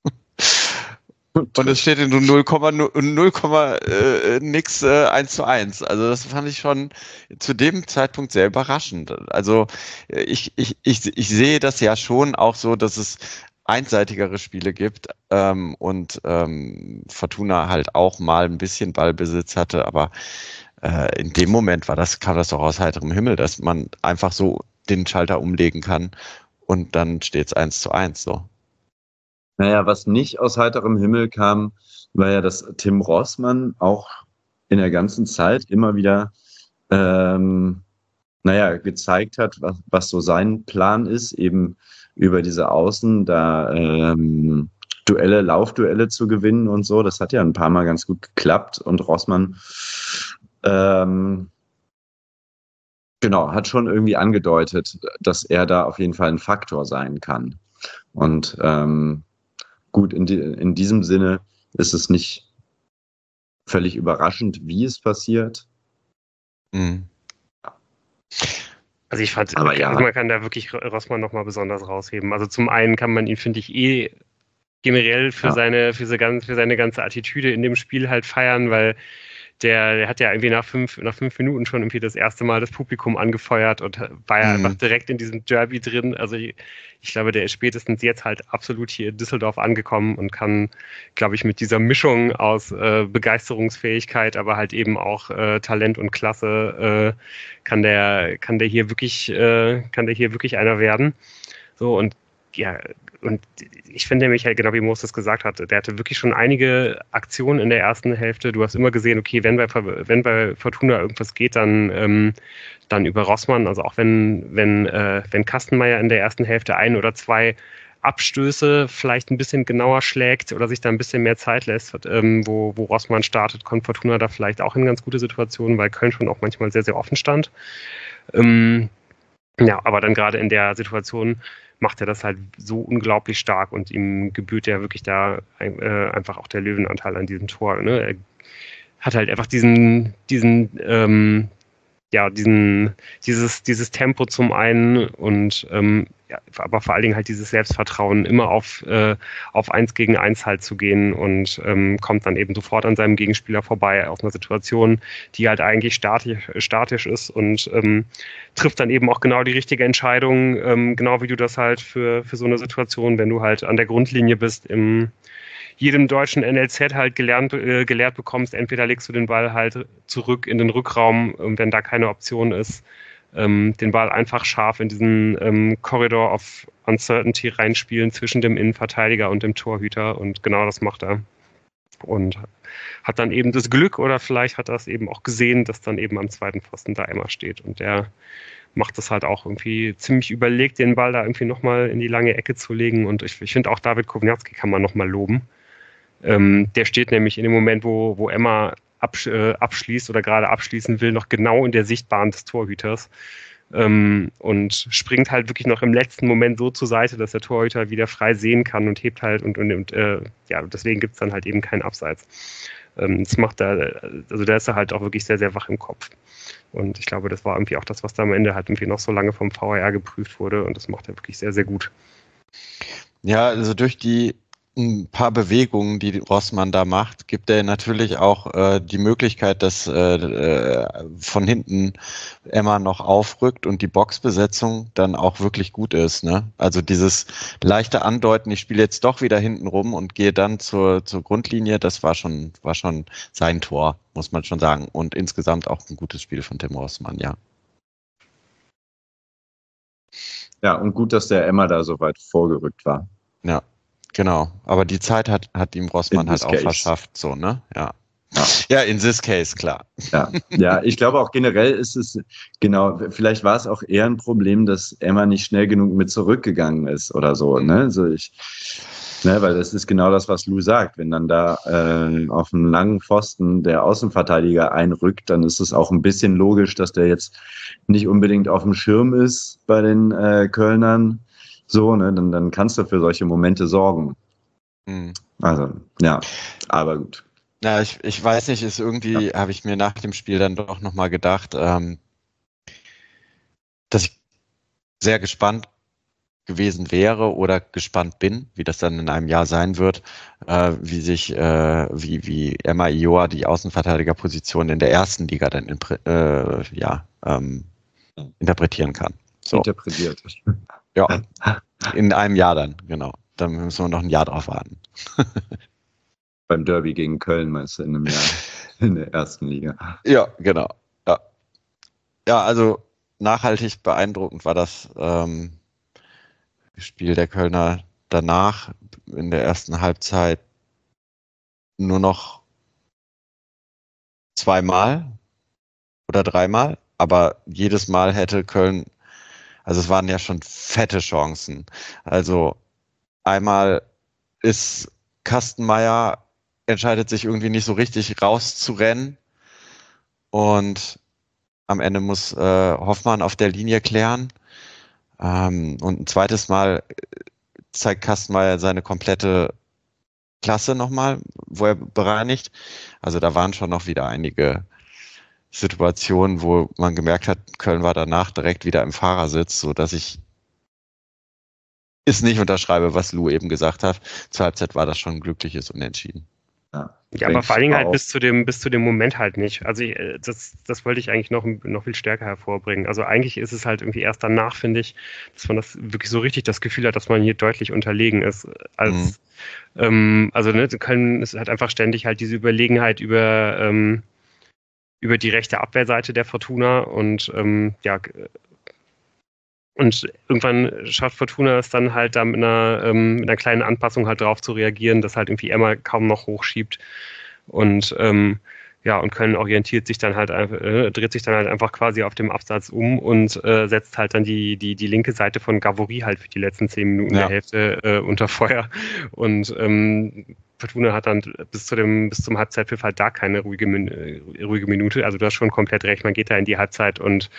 Speaker 3: Und es steht in 0, nix 1:1. Also das fand ich schon zu dem Zeitpunkt sehr überraschend. Also ich sehe das ja schon auch so, dass es einseitigere Spiele gibt und Fortuna halt auch mal ein bisschen Ballbesitz hatte, aber in dem Moment kam das doch aus heiterem Himmel, dass man einfach so den Schalter umlegen kann und dann steht es 1:1 so.
Speaker 2: Naja, was nicht aus heiterem Himmel kam, war ja, dass Tim Rossmann auch in der ganzen Zeit immer wieder gezeigt hat, was so sein Plan ist, eben über diese Außen da Laufduelle zu gewinnen und so. Das hat ja ein paar Mal ganz gut geklappt und Rossmann hat schon irgendwie angedeutet, dass er da auf jeden Fall ein Faktor sein kann. Und gut, in diesem Sinne ist es nicht völlig überraschend, wie es passiert.
Speaker 3: Mhm.
Speaker 1: Also ich fand,
Speaker 2: Aber ja.
Speaker 1: man kann da wirklich Rossmann nochmal besonders rausheben. Also zum einen kann man ihn, finde ich, generell für seine ganze Attitüde in dem Spiel halt feiern, weil der hat ja irgendwie nach fünf Minuten schon irgendwie das erste Mal das Publikum angefeuert und war ja einfach direkt in diesem Derby drin. Also ich glaube, der ist spätestens jetzt halt absolut hier in Düsseldorf angekommen und kann, glaube ich, mit dieser Mischung aus Begeisterungsfähigkeit, aber halt eben auch Talent und Klasse, kann der hier wirklich einer werden. So, und ja, und ich finde nämlich halt, genau wie Moses gesagt hatte, der hatte wirklich schon einige Aktionen in der ersten Hälfte. Du hast immer gesehen, okay, wenn bei Fortuna irgendwas geht, dann über Rossmann. Also auch wenn Kastenmeier in der ersten Hälfte 1 oder 2 Abstöße vielleicht ein bisschen genauer schlägt oder sich da ein bisschen mehr Zeit lässt, wo Rossmann startet, kommt Fortuna da vielleicht auch in ganz gute Situationen, weil Köln schon auch manchmal sehr, sehr offen stand. Ja, aber dann gerade in der Situation macht er das halt so unglaublich stark und ihm gebührt ja wirklich da einfach auch der Löwenanteil an diesem Tor. Ne? Er hat halt einfach dieses Tempo zum einen und aber vor allen Dingen halt dieses Selbstvertrauen, immer auf 1 gegen 1 halt zu gehen und kommt dann eben sofort an seinem Gegenspieler vorbei aus einer Situation, die halt eigentlich statisch ist und trifft dann eben auch genau die richtige Entscheidung, genau wie du das halt für so eine Situation, wenn du halt an der Grundlinie bist, im jedem deutschen NLZ halt gelehrt bekommst, entweder legst du den Ball halt zurück in den Rückraum, wenn da keine Option ist, den Ball einfach scharf in diesen Corridor of Uncertainty reinspielen zwischen dem Innenverteidiger und dem Torhüter und genau das macht er. Und hat dann eben das Glück oder vielleicht hat er es eben auch gesehen, dass dann eben am zweiten Pfosten da Emma steht. Und der macht das halt auch irgendwie ziemlich überlegt, den Ball da irgendwie nochmal in die lange Ecke zu legen. Und ich finde auch David Kowniarski kann man nochmal loben. Der steht nämlich in dem Moment, wo Emma abschließt oder gerade abschließen will, noch genau in der Sichtbahn des Torhüters. Und springt halt wirklich noch im letzten Moment so zur Seite, dass der Torhüter wieder frei sehen kann und hebt halt und deswegen gibt es dann halt eben keinen Abseits. Das macht er, also der ist halt auch wirklich sehr, sehr wach im Kopf. Und ich glaube, das war irgendwie auch das, was da am Ende halt irgendwie noch so lange vom VAR geprüft wurde und das macht er wirklich sehr, sehr gut.
Speaker 3: Ja, also durch die ein paar Bewegungen, die Rossmann da macht, gibt er natürlich auch die Möglichkeit, dass von hinten Emma noch aufrückt und die Boxbesetzung dann auch wirklich gut ist. Ne? Also dieses leichte Andeuten, ich spiele jetzt doch wieder hinten rum und gehe dann zur Grundlinie, das war schon sein Tor, muss man schon sagen. Und insgesamt auch ein gutes Spiel von Tim Rossmann, ja.
Speaker 2: Ja, und gut, dass der Emma da so weit vorgerückt war.
Speaker 3: Ja. Genau, aber die Zeit hat ihm Rossmann halt auch verschafft, so, ne? Ja. Ja, in this case, klar.
Speaker 2: Ja, ich glaube auch generell ist es, genau, vielleicht war es auch eher ein Problem, dass Emma nicht schnell genug mit zurückgegangen ist oder so, ne? Also weil das ist genau das, was Lou sagt. Wenn dann da auf einem langen Pfosten der Außenverteidiger einrückt, dann ist es auch ein bisschen logisch, dass der jetzt nicht unbedingt auf dem Schirm ist bei den Kölnern. So, ne, dann kannst du für solche Momente sorgen. Mhm. Also, ja, aber gut.
Speaker 3: Ja, ich weiß nicht, ist irgendwie, habe ich mir nach dem Spiel dann doch nochmal gedacht, dass ich sehr gespannt gewesen wäre oder gespannt bin, wie das dann in einem Jahr sein wird, wie Emma Ioa die Außenverteidigerposition in der ersten Liga dann interpretieren kann. So.
Speaker 2: Interpretiert.
Speaker 3: Ja, in einem Jahr dann, genau. Dann müssen wir noch ein Jahr drauf warten.
Speaker 2: Beim Derby gegen Köln meinst du in einem Jahr in der ersten Liga.
Speaker 3: Ja, genau. Ja, also nachhaltig beeindruckend war das Spiel der Kölner danach in der ersten Halbzeit nur noch 2-mal oder 3-mal, aber jedes Mal hätte Köln, also es waren ja schon fette Chancen. Also einmal ist Kastenmeier, entscheidet sich irgendwie nicht so richtig rauszurennen und am Ende muss Hoffmann auf der Linie klären. Und ein zweites Mal zeigt Kastenmeier seine komplette Klasse nochmal, wo er bereinigt. Also da waren schon noch wieder einige Situationen, wo man gemerkt hat, Köln war danach direkt wieder im Fahrersitz, sodass ich es nicht unterschreibe, was Lou eben gesagt hat. Zur Halbzeit war das schon ein glückliches Unentschieden.
Speaker 1: Ja, aber vor allen Dingen halt bis zu dem Moment halt nicht. Also das wollte ich eigentlich noch viel stärker hervorbringen. Also eigentlich ist es halt irgendwie erst danach, finde ich, dass man das wirklich so richtig das Gefühl hat, dass man hier deutlich unterlegen ist. Köln ist halt einfach ständig halt diese Überlegenheit über die rechte Abwehrseite der Fortuna und und irgendwann schafft Fortuna es dann halt da mit einer kleinen Anpassung halt drauf zu reagieren, dass halt irgendwie Emma kaum noch hochschiebt. Und und Köln orientiert sich dann halt, dreht sich dann halt einfach quasi auf dem Absatz um und setzt halt dann die linke Seite von Gavory halt für die letzten 10 Minuten der Hälfte unter Feuer. Und Fortuna hat dann bis zum Halbzeitpfiff halt da keine ruhige Minute. Also du hast schon komplett recht, man geht da in die Halbzeit und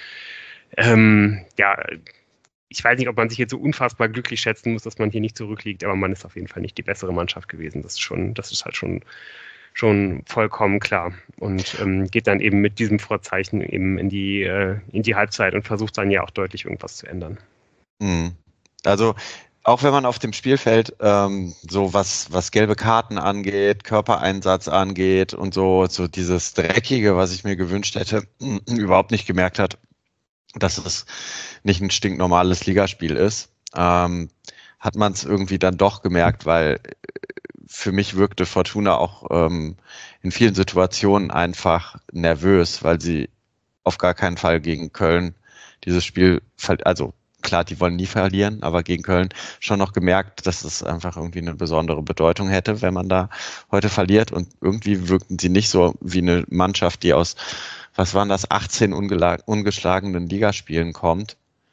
Speaker 1: ich weiß nicht, ob man sich jetzt so unfassbar glücklich schätzen muss, dass man hier nicht zurückliegt, aber man ist auf jeden Fall nicht die bessere Mannschaft gewesen. Das ist halt schon vollkommen klar. Und geht dann eben mit diesem Vorzeichen eben in die Halbzeit und versucht dann ja auch deutlich irgendwas zu ändern.
Speaker 3: Also auch wenn man auf dem Spielfeld so was gelbe Karten angeht, Körpereinsatz angeht und so dieses Dreckige, was ich mir gewünscht hätte, überhaupt nicht gemerkt hat, dass es nicht ein stinknormales Ligaspiel ist, hat man es irgendwie dann doch gemerkt, weil für mich wirkte Fortuna auch in vielen Situationen einfach nervös, weil sie auf gar keinen Fall gegen Köln dieses Spiel, also klar, die wollen nie verlieren, aber gegen Köln schon noch gemerkt, dass es einfach irgendwie eine besondere Bedeutung hätte, wenn man da heute verliert. Und irgendwie wirkten sie nicht so wie eine Mannschaft, die aus, was waren das, 18 ungeschlagenen Ligaspielen kommt,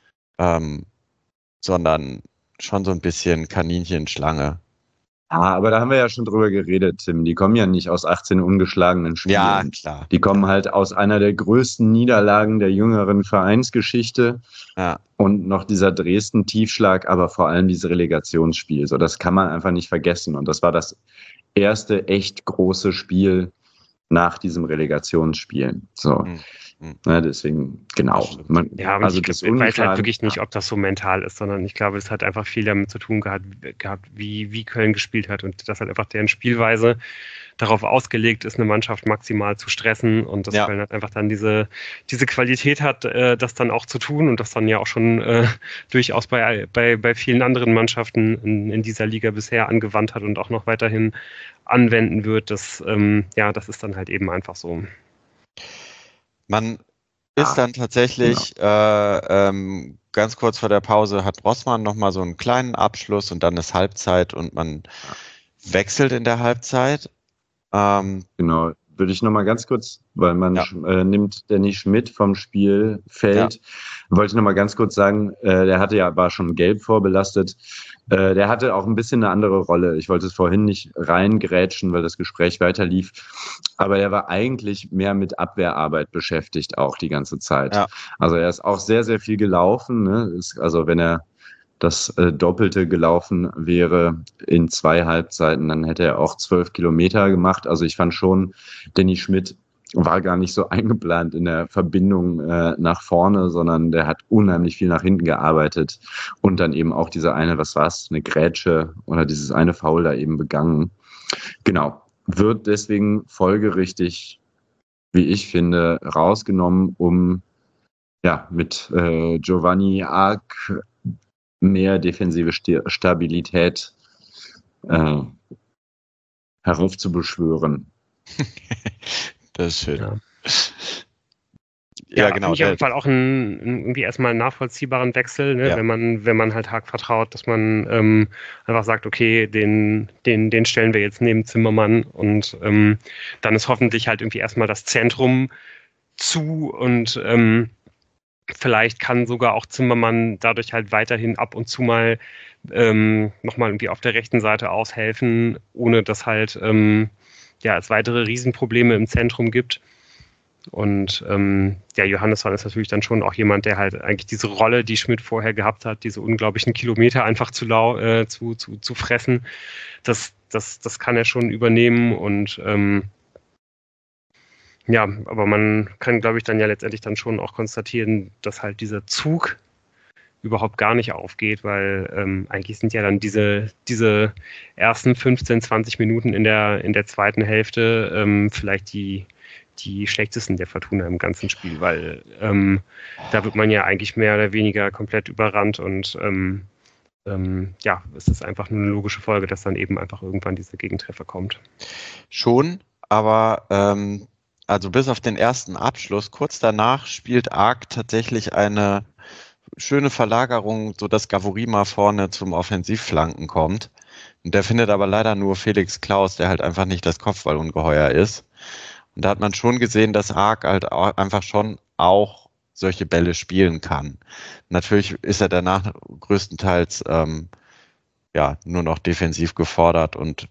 Speaker 3: sondern schon so ein bisschen Kaninchenschlange.
Speaker 2: Aber da haben wir ja schon drüber geredet, Tim. Die kommen ja nicht aus 18 ungeschlagenen Spielen.
Speaker 3: Ja, klar.
Speaker 2: Die kommen halt aus einer der größten Niederlagen der jüngeren Vereinsgeschichte.
Speaker 3: Ja.
Speaker 2: Und noch dieser Dresden-Tiefschlag, aber vor allem dieses Relegationsspiel. So, das kann man einfach nicht vergessen. Und das war das erste echt große Spiel nach diesem Relegationsspiel. So. Ja, deswegen, genau.
Speaker 1: Also ich weiß halt wirklich nicht, ob das so mental ist, sondern ich glaube, es hat einfach viel damit zu tun gehabt, wie Köln gespielt hat und dass halt einfach deren Spielweise darauf ausgelegt ist, eine Mannschaft maximal zu stressen und dass Köln halt einfach dann diese Qualität hat, das dann auch zu tun und das dann ja auch schon durchaus bei vielen anderen Mannschaften in dieser Liga bisher angewandt hat und auch noch weiterhin anwenden wird. Das ist dann halt eben einfach so.
Speaker 3: Man ist dann tatsächlich ganz kurz vor der Pause hat Rossmann nochmal so einen kleinen Abschluss und dann ist Halbzeit und man wechselt in der Halbzeit.
Speaker 2: Genau, würde ich nochmal ganz kurz, weil man nimmt Danny Schmidt vom Spielfeld, wollte ich nochmal ganz kurz sagen, der war schon gelb vorbelastet. Der hatte auch ein bisschen eine andere Rolle. Ich wollte es vorhin nicht reingrätschen, weil das Gespräch weiter lief. Aber er war eigentlich mehr mit Abwehrarbeit beschäftigt auch die ganze Zeit. Ja. Also er ist auch sehr, sehr viel gelaufen. Ne? Also wenn er das Doppelte gelaufen wäre in 2 Halbzeiten, dann hätte er auch 12 Kilometer gemacht. Also ich fand schon, Danny Schmidt war gar nicht so eingeplant in der Verbindung nach vorne, sondern der hat unheimlich viel nach hinten gearbeitet und dann eben auch diese eine, eine Grätsche oder dieses eine Foul da eben begangen. Genau, wird deswegen folgerichtig, wie ich finde, rausgenommen, um mit Giovanni Arc mehr defensive Stabilität heraufzubeschwören.
Speaker 3: Das ist schön.
Speaker 1: Ja, genau. Auf jeden Fall auch irgendwie erstmal einen nachvollziehbaren Wechsel, ne? Wenn man halt Haag vertraut, dass man einfach sagt, okay, den stellen wir jetzt neben Zimmermann und dann ist hoffentlich halt irgendwie erstmal das Zentrum zu und vielleicht kann sogar auch Zimmermann dadurch halt weiterhin ab und zu mal nochmal irgendwie auf der rechten Seite aushelfen, ohne dass halt es weitere Riesenprobleme im Zentrum gibt. Und Johannesson ist natürlich dann schon auch jemand, der halt eigentlich diese Rolle, die Schmidt vorher gehabt hat, diese unglaublichen Kilometer einfach zu fressen, das kann er schon übernehmen und aber man kann, glaube ich, dann ja letztendlich dann schon auch konstatieren, dass halt dieser Zug überhaupt gar nicht aufgeht, weil eigentlich sind ja dann diese ersten 15, 20 Minuten in der zweiten Hälfte vielleicht die schlechtesten der Fortuna im ganzen Spiel, weil da wird man ja eigentlich mehr oder weniger komplett überrannt und es ist einfach nur eine logische Folge, dass dann eben einfach irgendwann dieser Gegentreffer kommt.
Speaker 3: Schon, aber also bis auf den ersten Abschluss, kurz danach spielt Arc tatsächlich eine schöne Verlagerung, sodass Gavorima vorne zum Offensivflanken kommt. Und der findet aber leider nur Felix Klaus, der halt einfach nicht das Kopfballungeheuer ist. Und da hat man schon gesehen, dass Arc halt auch einfach schon auch solche Bälle spielen kann. Natürlich ist er danach größtenteils nur noch defensiv gefordert und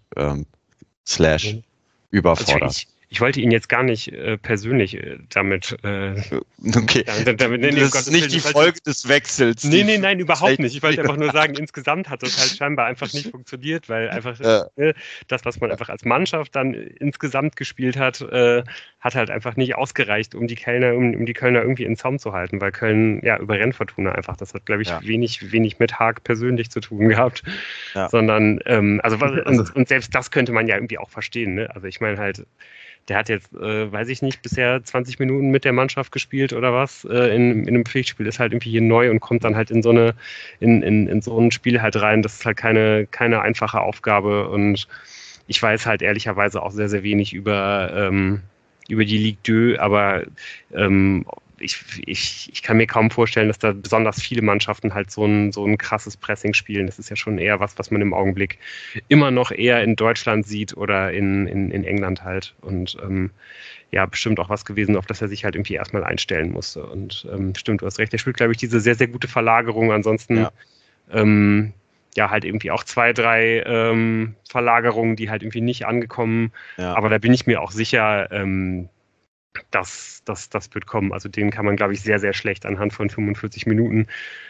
Speaker 3: / überfordert.
Speaker 1: Also ich wollte ihn jetzt gar nicht persönlich damit...
Speaker 3: okay, das ist nicht die Folge des Wechsels.
Speaker 1: Nein, überhaupt nicht. Ich wollte einfach nur sagen, insgesamt hat das halt scheinbar einfach nicht funktioniert, weil einfach das, was man einfach als Mannschaft dann insgesamt gespielt hat, hat halt einfach nicht ausgereicht, um die Kölner irgendwie in Zaum zu halten, weil Köln überrennt Fortuna einfach. Das hat, glaube ich, wenig mit Haag persönlich zu tun gehabt, sondern und selbst das könnte man ja irgendwie auch verstehen. Ne? Also ich meine halt, der hat jetzt, weiß ich nicht, bisher 20 Minuten mit der Mannschaft gespielt oder was, in einem Pflichtspiel, ist halt irgendwie hier neu und kommt dann halt in so ein Spiel halt rein. Das ist halt keine einfache Aufgabe und ich weiß halt ehrlicherweise auch sehr, sehr wenig über die Ligue 2, aber ich kann mir kaum vorstellen, dass da besonders viele Mannschaften halt so ein krasses Pressing spielen. Das ist ja schon eher was man im Augenblick immer noch eher in Deutschland sieht oder in England halt. Und ja, bestimmt auch was gewesen, auf das er sich halt irgendwie erstmal einstellen musste. Und stimmt, du hast recht, er spielt, glaube ich, diese sehr, sehr gute Verlagerung. Ansonsten ja, halt irgendwie auch 2, 3 Verlagerungen, die halt irgendwie nicht angekommen. Ja. Aber da bin ich mir auch sicher, das wird kommen. Also den kann man, glaube ich, sehr, sehr schlecht anhand von 45 Minuten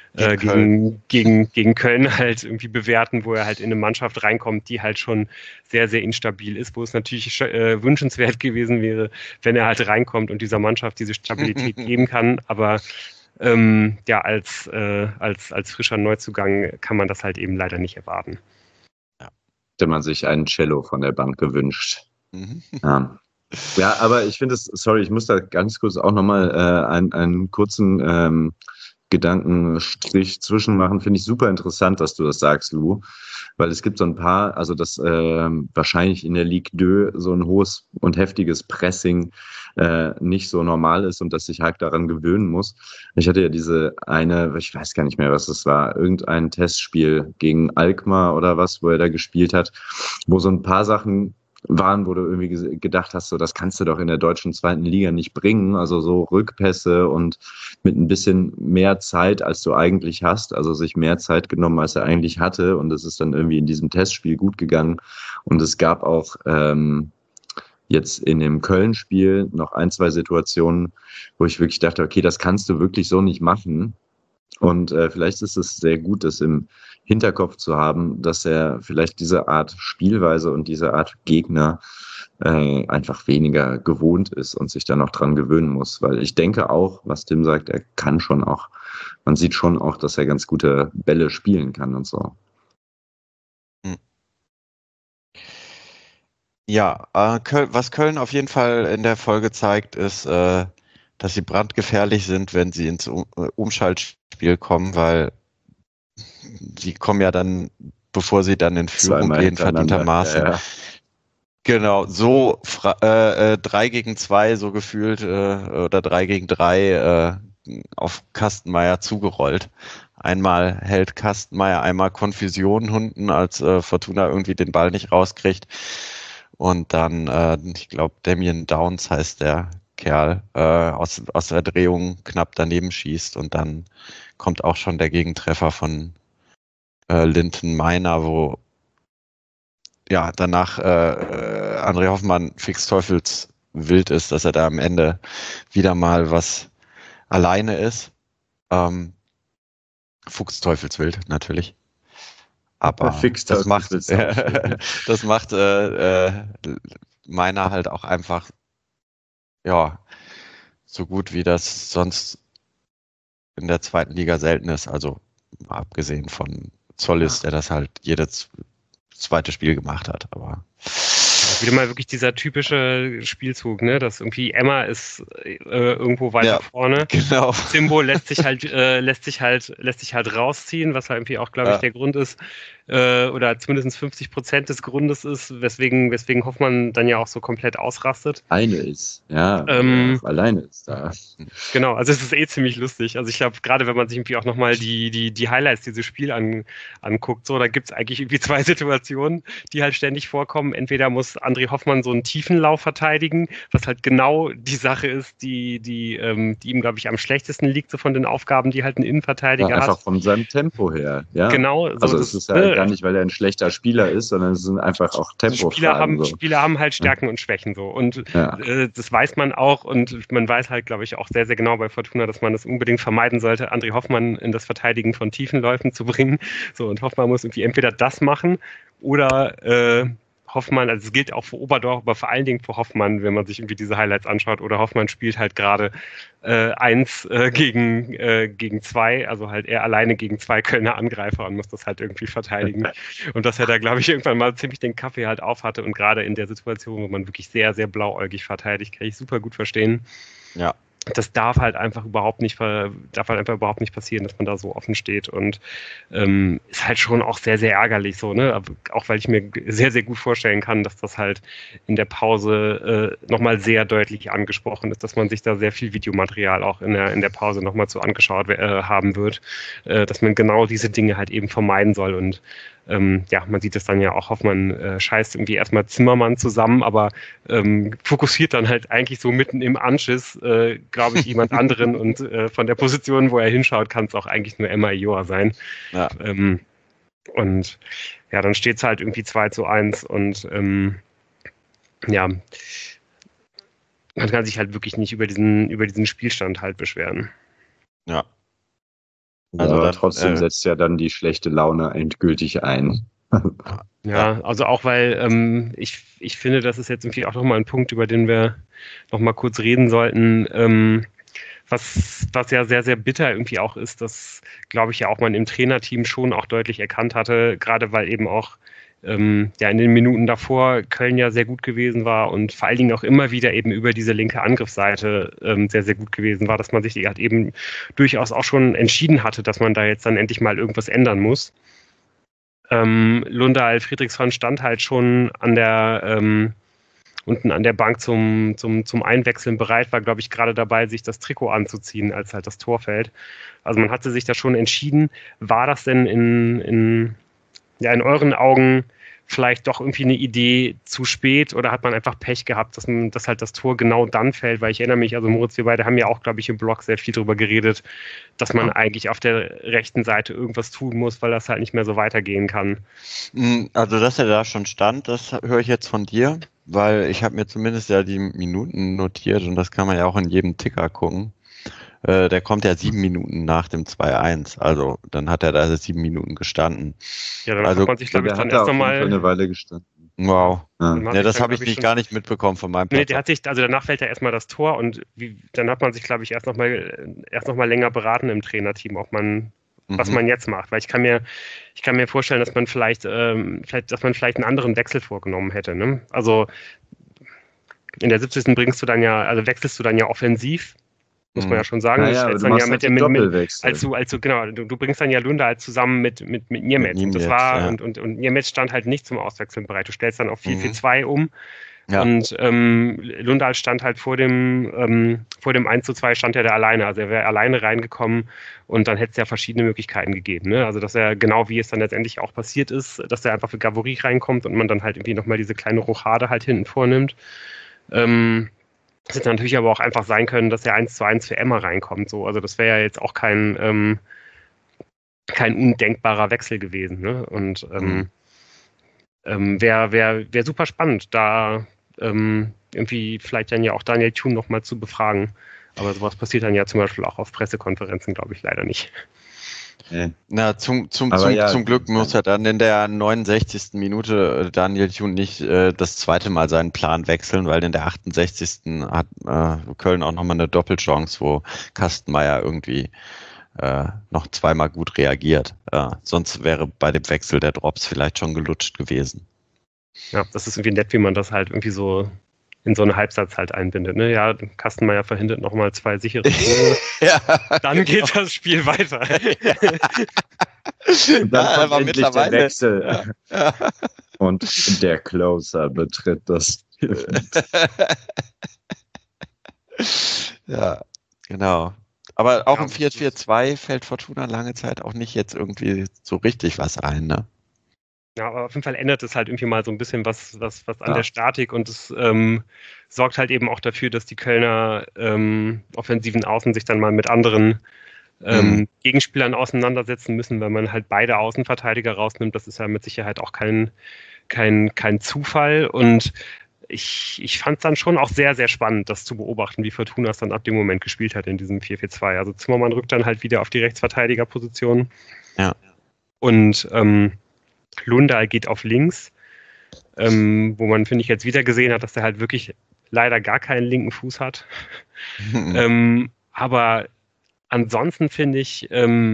Speaker 1: gegen Köln halt irgendwie bewerten, wo er halt in eine Mannschaft reinkommt, die halt schon sehr, sehr instabil ist, wo es natürlich wünschenswert gewesen wäre, wenn er halt reinkommt und dieser Mannschaft diese Stabilität geben kann. Aber ja, als frischer Neuzugang kann man das halt eben leider nicht erwarten.
Speaker 2: Ja. Hätte man sich einen Cello von der Bank gewünscht. Ja, aber ich finde es, sorry, ich muss da ganz kurz auch nochmal einen kurzen Gedankenstrich zwischenmachen. Finde ich super interessant, dass du das sagst, Lou, weil es gibt so ein paar, also dass wahrscheinlich in der Ligue 2 so ein hohes und heftiges Pressing nicht so normal ist und dass sich halt daran gewöhnen muss. Ich hatte ja diese eine, ich weiß gar nicht mehr, was es war, irgendein Testspiel gegen Alkmaar oder was, wo er da gespielt hat, wo so ein paar Sachen waren, wo du irgendwie gedacht hast, so das kannst du doch in der deutschen 2. Liga nicht bringen, also so Rückpässe und mit ein bisschen mehr Zeit, als du eigentlich hast, also sich mehr Zeit genommen, als er eigentlich hatte, und es ist dann irgendwie in diesem Testspiel gut gegangen, und es gab auch jetzt in dem Köln-Spiel noch 1, 2 Situationen, wo ich wirklich dachte, okay, das kannst du wirklich so nicht machen. Und vielleicht ist es sehr gut, das im Hinterkopf zu haben, dass er vielleicht diese Art Spielweise und diese Art Gegner einfach weniger gewohnt ist und sich da noch dran gewöhnen muss. Weil ich denke auch, was Tim sagt, er kann schon auch, man sieht schon auch, dass er ganz gute Bälle spielen kann und so.
Speaker 3: Ja, was Köln auf jeden Fall in der Folge zeigt, ist, dass sie brandgefährlich sind, wenn sie ins Umschaltspiel kommen, weil sie kommen ja dann, bevor sie dann in Führung gehen, verdientermaßen. Ja. Genau, so 3 gegen 2 so gefühlt oder 3 gegen 3 auf Kastenmeier zugerollt. Einmal hält Kastenmeier, einmal Konfusion Hunden, als Fortuna irgendwie den Ball nicht rauskriegt. Und dann, ich glaube, Damien Downs heißt der Kerl, aus der Drehung knapp daneben schießt, und dann kommt auch schon der Gegentreffer von Linton Meiner, wo ja danach André Hoffmann fix teufelswild ist, dass er da am Ende wieder mal was alleine ist. Fuchs teufelswild natürlich. Aber das macht Meiner halt auch einfach ja so gut, wie das sonst in der 2. Liga selten ist. Also abgesehen von Zollis, der das halt jedes zweite Spiel gemacht hat. Aber
Speaker 1: wieder mal wirklich dieser typische Spielzug, ne? Dass irgendwie Emma ist irgendwo weiter vorne.
Speaker 3: Genau.
Speaker 1: Simbo lässt sich halt rausziehen, was halt irgendwie auch, glaube ich, der Grund ist, oder zumindest 50% des Grundes ist, weswegen Hoffmann dann ja auch so komplett ausrastet.
Speaker 2: Alleine ist, alleine ist da.
Speaker 1: Genau, also es ist ziemlich lustig. Also ich glaube, gerade wenn man sich irgendwie auch nochmal die Highlights dieses Spiel anguckt, so, da gibt es eigentlich irgendwie 2 Situationen, die halt ständig vorkommen. Entweder muss André Hoffmann so einen Tiefenlauf verteidigen, was halt genau die Sache ist, die ihm, glaube ich, am schlechtesten liegt, so von den Aufgaben, die halt ein Innenverteidiger hat.
Speaker 2: Einfach von seinem Tempo her, ja.
Speaker 1: Genau. So,
Speaker 2: also es ist ja gar nicht, weil er ein schlechter Spieler ist, sondern es sind einfach auch Tempofragen.
Speaker 1: Spieler haben halt Stärken und Schwächen so, und das weiß man auch, und man weiß halt, glaube ich, auch sehr, sehr genau bei Fortuna, dass man das unbedingt vermeiden sollte, André Hoffmann in das Verteidigen von Tiefenläufen zu bringen. So, und Hoffmann muss irgendwie entweder das machen oder Hoffmann, also es gilt auch für Oberdorf, aber vor allen Dingen für Hoffmann, wenn man sich irgendwie diese Highlights anschaut, oder Hoffmann spielt halt gerade 1 gegen 2, also halt er alleine gegen 2 Kölner Angreifer und muss das halt irgendwie verteidigen. Und dass er da, glaube ich, irgendwann mal ziemlich den Kaffee halt auf hatte, und gerade in der Situation, wo man wirklich sehr, sehr blauäugig verteidigt, kann ich super gut verstehen.
Speaker 3: Ja.
Speaker 1: das darf halt einfach überhaupt nicht passieren, dass man da so offen steht und ist halt schon auch sehr, sehr ärgerlich so, ne? Aber auch weil ich mir sehr, sehr gut vorstellen kann, dass das halt in der Pause nochmal sehr deutlich angesprochen ist, dass man sich da sehr viel Videomaterial auch in der Pause nochmal so angeschaut haben wird, dass man genau diese Dinge halt eben vermeiden soll und man sieht es dann ja auch, Hoffmann scheißt irgendwie erstmal Zimmermann zusammen, aber fokussiert dann halt eigentlich so mitten im Anschiss, glaube ich, jemand anderen und von der Position, wo er hinschaut, kann es auch eigentlich nur Emma Ioa sein.
Speaker 3: Ja.
Speaker 1: Und ja, dann steht es halt irgendwie 2:1 und man kann sich halt wirklich nicht über diesen Spielstand halt beschweren.
Speaker 3: Ja.
Speaker 2: Also aber trotzdem setzt ja dann die schlechte Laune endgültig ein.
Speaker 1: Ja, also auch weil ich finde, das ist jetzt irgendwie auch nochmal ein Punkt, über den wir nochmal kurz reden sollten, was ja sehr, sehr bitter irgendwie auch ist, dass, glaube ich, ja auch man im Trainerteam schon auch deutlich erkannt hatte, gerade weil eben auch in den Minuten davor Köln ja sehr gut gewesen war und vor allen Dingen auch immer wieder eben über diese linke Angriffsseite sehr, sehr gut gewesen war, dass man sich halt eben durchaus auch schon entschieden hatte, dass man da jetzt dann endlich mal irgendwas ändern muss. Lundahl Friedrichsson stand halt schon unten an der Bank zum Einwechseln bereit, war, glaube ich, gerade dabei, sich das Trikot anzuziehen, als halt das Tor fällt. Also man hatte sich da schon entschieden. War das denn in euren Augen vielleicht doch irgendwie eine Idee zu spät oder hat man einfach Pech gehabt, dass halt das Tor genau dann fällt? Weil ich erinnere mich, also Moritz, wir beide haben ja auch, glaube ich, im Blog sehr viel darüber geredet, dass man eigentlich auf der rechten Seite irgendwas tun muss, weil das halt nicht mehr so weitergehen kann.
Speaker 3: Also, dass er da schon stand, das höre ich jetzt von dir, weil ich habe mir zumindest ja die Minuten notiert und das kann man ja auch in jedem Ticker gucken. Der kommt ja 7 Minuten nach dem 2:1, also dann hat er da 7 Minuten gestanden.
Speaker 1: Ja, dann hat man sich, glaube ich, dann erst nochmal
Speaker 2: eine Weile gestanden.
Speaker 3: Wow. Ja, das habe ich gar nicht mitbekommen von meinem Platz.
Speaker 1: Nee, danach fällt ja erstmal das Tor und dann hat man sich, glaube ich, erst noch mal länger beraten im Trainerteam, was man jetzt macht. Weil ich kann mir vorstellen, dass man vielleicht einen anderen Wechsel vorgenommen hätte. Ne? Also in der 70. wechselst du dann ja offensiv, muss man ja schon sagen.
Speaker 2: Naja,
Speaker 1: du
Speaker 2: dann ja mit dem Doppelwechsel.
Speaker 1: Du bringst dann ja Lunda halt zusammen mit Niemetz. Und das war,
Speaker 3: ja.
Speaker 1: und Niemetz stand halt nicht zum Auswechseln bereit. Du stellst dann auf 4-4-2 um.
Speaker 3: Ja.
Speaker 1: Und Lundahl stand halt vor dem 1:2 stand er da alleine. Also er wäre alleine reingekommen und dann hätte es ja verschiedene Möglichkeiten gegeben. Ne? Also dass er, genau wie es dann letztendlich auch passiert ist, dass er einfach für Gavory reinkommt und man dann halt irgendwie nochmal diese kleine Rochade halt hinten vornimmt. Es hätte natürlich aber auch einfach sein können, dass er 1:1 für Emma reinkommt. So. Also das wäre ja jetzt auch kein undenkbarer Wechsel gewesen. Ne? Und wäre super spannend, da irgendwie vielleicht dann ja auch Daniel Thun nochmal zu befragen. Aber sowas passiert dann ja zum Beispiel auch auf Pressekonferenzen, glaube ich, leider nicht.
Speaker 3: Na, zum Glück muss er dann in der 69. Minute Daniel Thun nicht das zweite Mal seinen Plan wechseln, weil in der 68. hat Köln auch nochmal eine Doppelchance, wo Kastenmeier irgendwie noch zweimal gut reagiert. Sonst wäre bei dem Wechsel der Drops vielleicht schon gelutscht gewesen.
Speaker 1: Ja, das ist irgendwie nett, wie man das halt irgendwie so in so einen Halbsatz halt einbindet. Ne? Ja, Kastenmeier verhindert nochmal 2 sichere Tore.
Speaker 3: Ja,
Speaker 1: dann geht das Spiel weiter.
Speaker 2: Und dann kommt endlich der Wechsel. Ja. Und der Closer betritt das Spiel.
Speaker 3: Ja, genau. Aber auch im 4-4-2 fällt Fortuna lange Zeit auch nicht jetzt irgendwie so richtig was ein, ne?
Speaker 1: Ja, aber auf jeden Fall ändert es halt irgendwie mal so ein bisschen was an der Statik und es sorgt halt eben auch dafür, dass die Kölner offensiven Außen sich dann mal mit anderen Gegenspielern auseinandersetzen müssen, wenn man halt beide Außenverteidiger rausnimmt. Das ist ja mit Sicherheit auch kein Zufall und ich fand es dann schon auch sehr, sehr spannend, das zu beobachten, wie Fortuna es dann ab dem Moment gespielt hat in diesem 4-4-2. Also Zimmermann rückt dann halt wieder auf die Rechtsverteidigerposition.
Speaker 3: Ja.
Speaker 1: Und Lundahl geht auf links, wo man, finde ich, jetzt wieder gesehen hat, dass der halt wirklich leider gar keinen linken Fuß hat. Aber ansonsten, finde ich,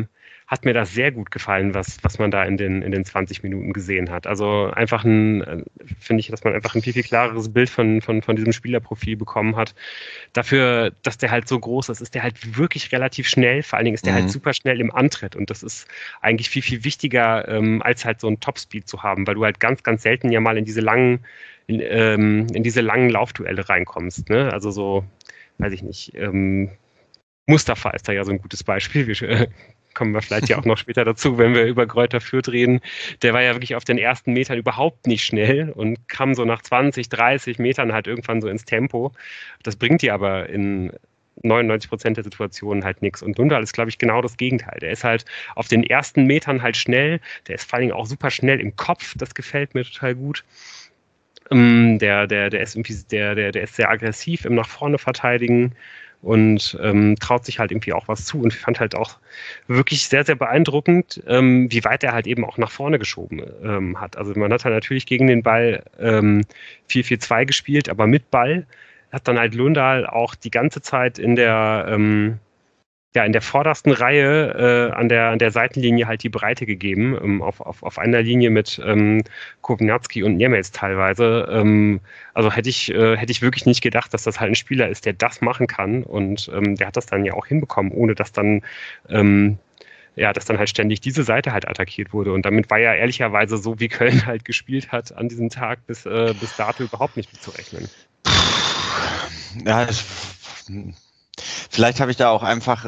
Speaker 1: hat mir das sehr gut gefallen, was man da in den 20 Minuten gesehen hat. Also einfach finde ich, dass man einfach ein viel klareres Bild von diesem Spielerprofil bekommen hat. Dafür, dass der halt so groß ist der halt wirklich relativ schnell. Vor allen Dingen ist der halt super schnell im Antritt. Und das ist eigentlich viel wichtiger, als halt so einen Topspeed zu haben, weil du halt ganz selten ja mal in diese langen Laufduelle reinkommst. Ne? Also so, weiß ich nicht, Mustafa ist da ja so ein gutes Beispiel. Kommen wir vielleicht ja auch noch später dazu, wenn wir über Greuther Fürth reden. Der war ja wirklich auf den ersten Metern überhaupt nicht schnell und kam so nach 20, 30 Metern halt irgendwann so ins Tempo. Das bringt dir aber in 99% der Situationen halt nichts. Und Lundal ist, glaube ich, genau das Gegenteil. Der ist halt auf den ersten Metern halt schnell. Der ist vor allen Dingen auch super schnell im Kopf. Das gefällt mir total gut. Der ist irgendwie, der ist sehr aggressiv im nach vorne verteidigen und traut sich halt irgendwie auch was zu und fand halt auch wirklich sehr beeindruckend, wie weit er halt eben auch nach vorne geschoben hat. Also man hat halt natürlich gegen den Ball 4-4-2 gespielt, aber mit Ball hat dann halt Lundal auch die ganze Zeit in der vordersten Reihe an der Seitenlinie halt die Breite gegeben, auf einer Linie mit Kowalski und Niemetz teilweise. Also hätte ich wirklich nicht gedacht, dass das halt ein Spieler ist, der das machen kann. Und der hat das dann ja auch hinbekommen, ohne dass dann dass dann halt ständig diese Seite halt attackiert wurde. Und damit war ja ehrlicherweise so, wie Köln halt gespielt hat an diesem Tag bis dato überhaupt nicht mitzurechnen.
Speaker 3: Ja, vielleicht habe ich da auch einfach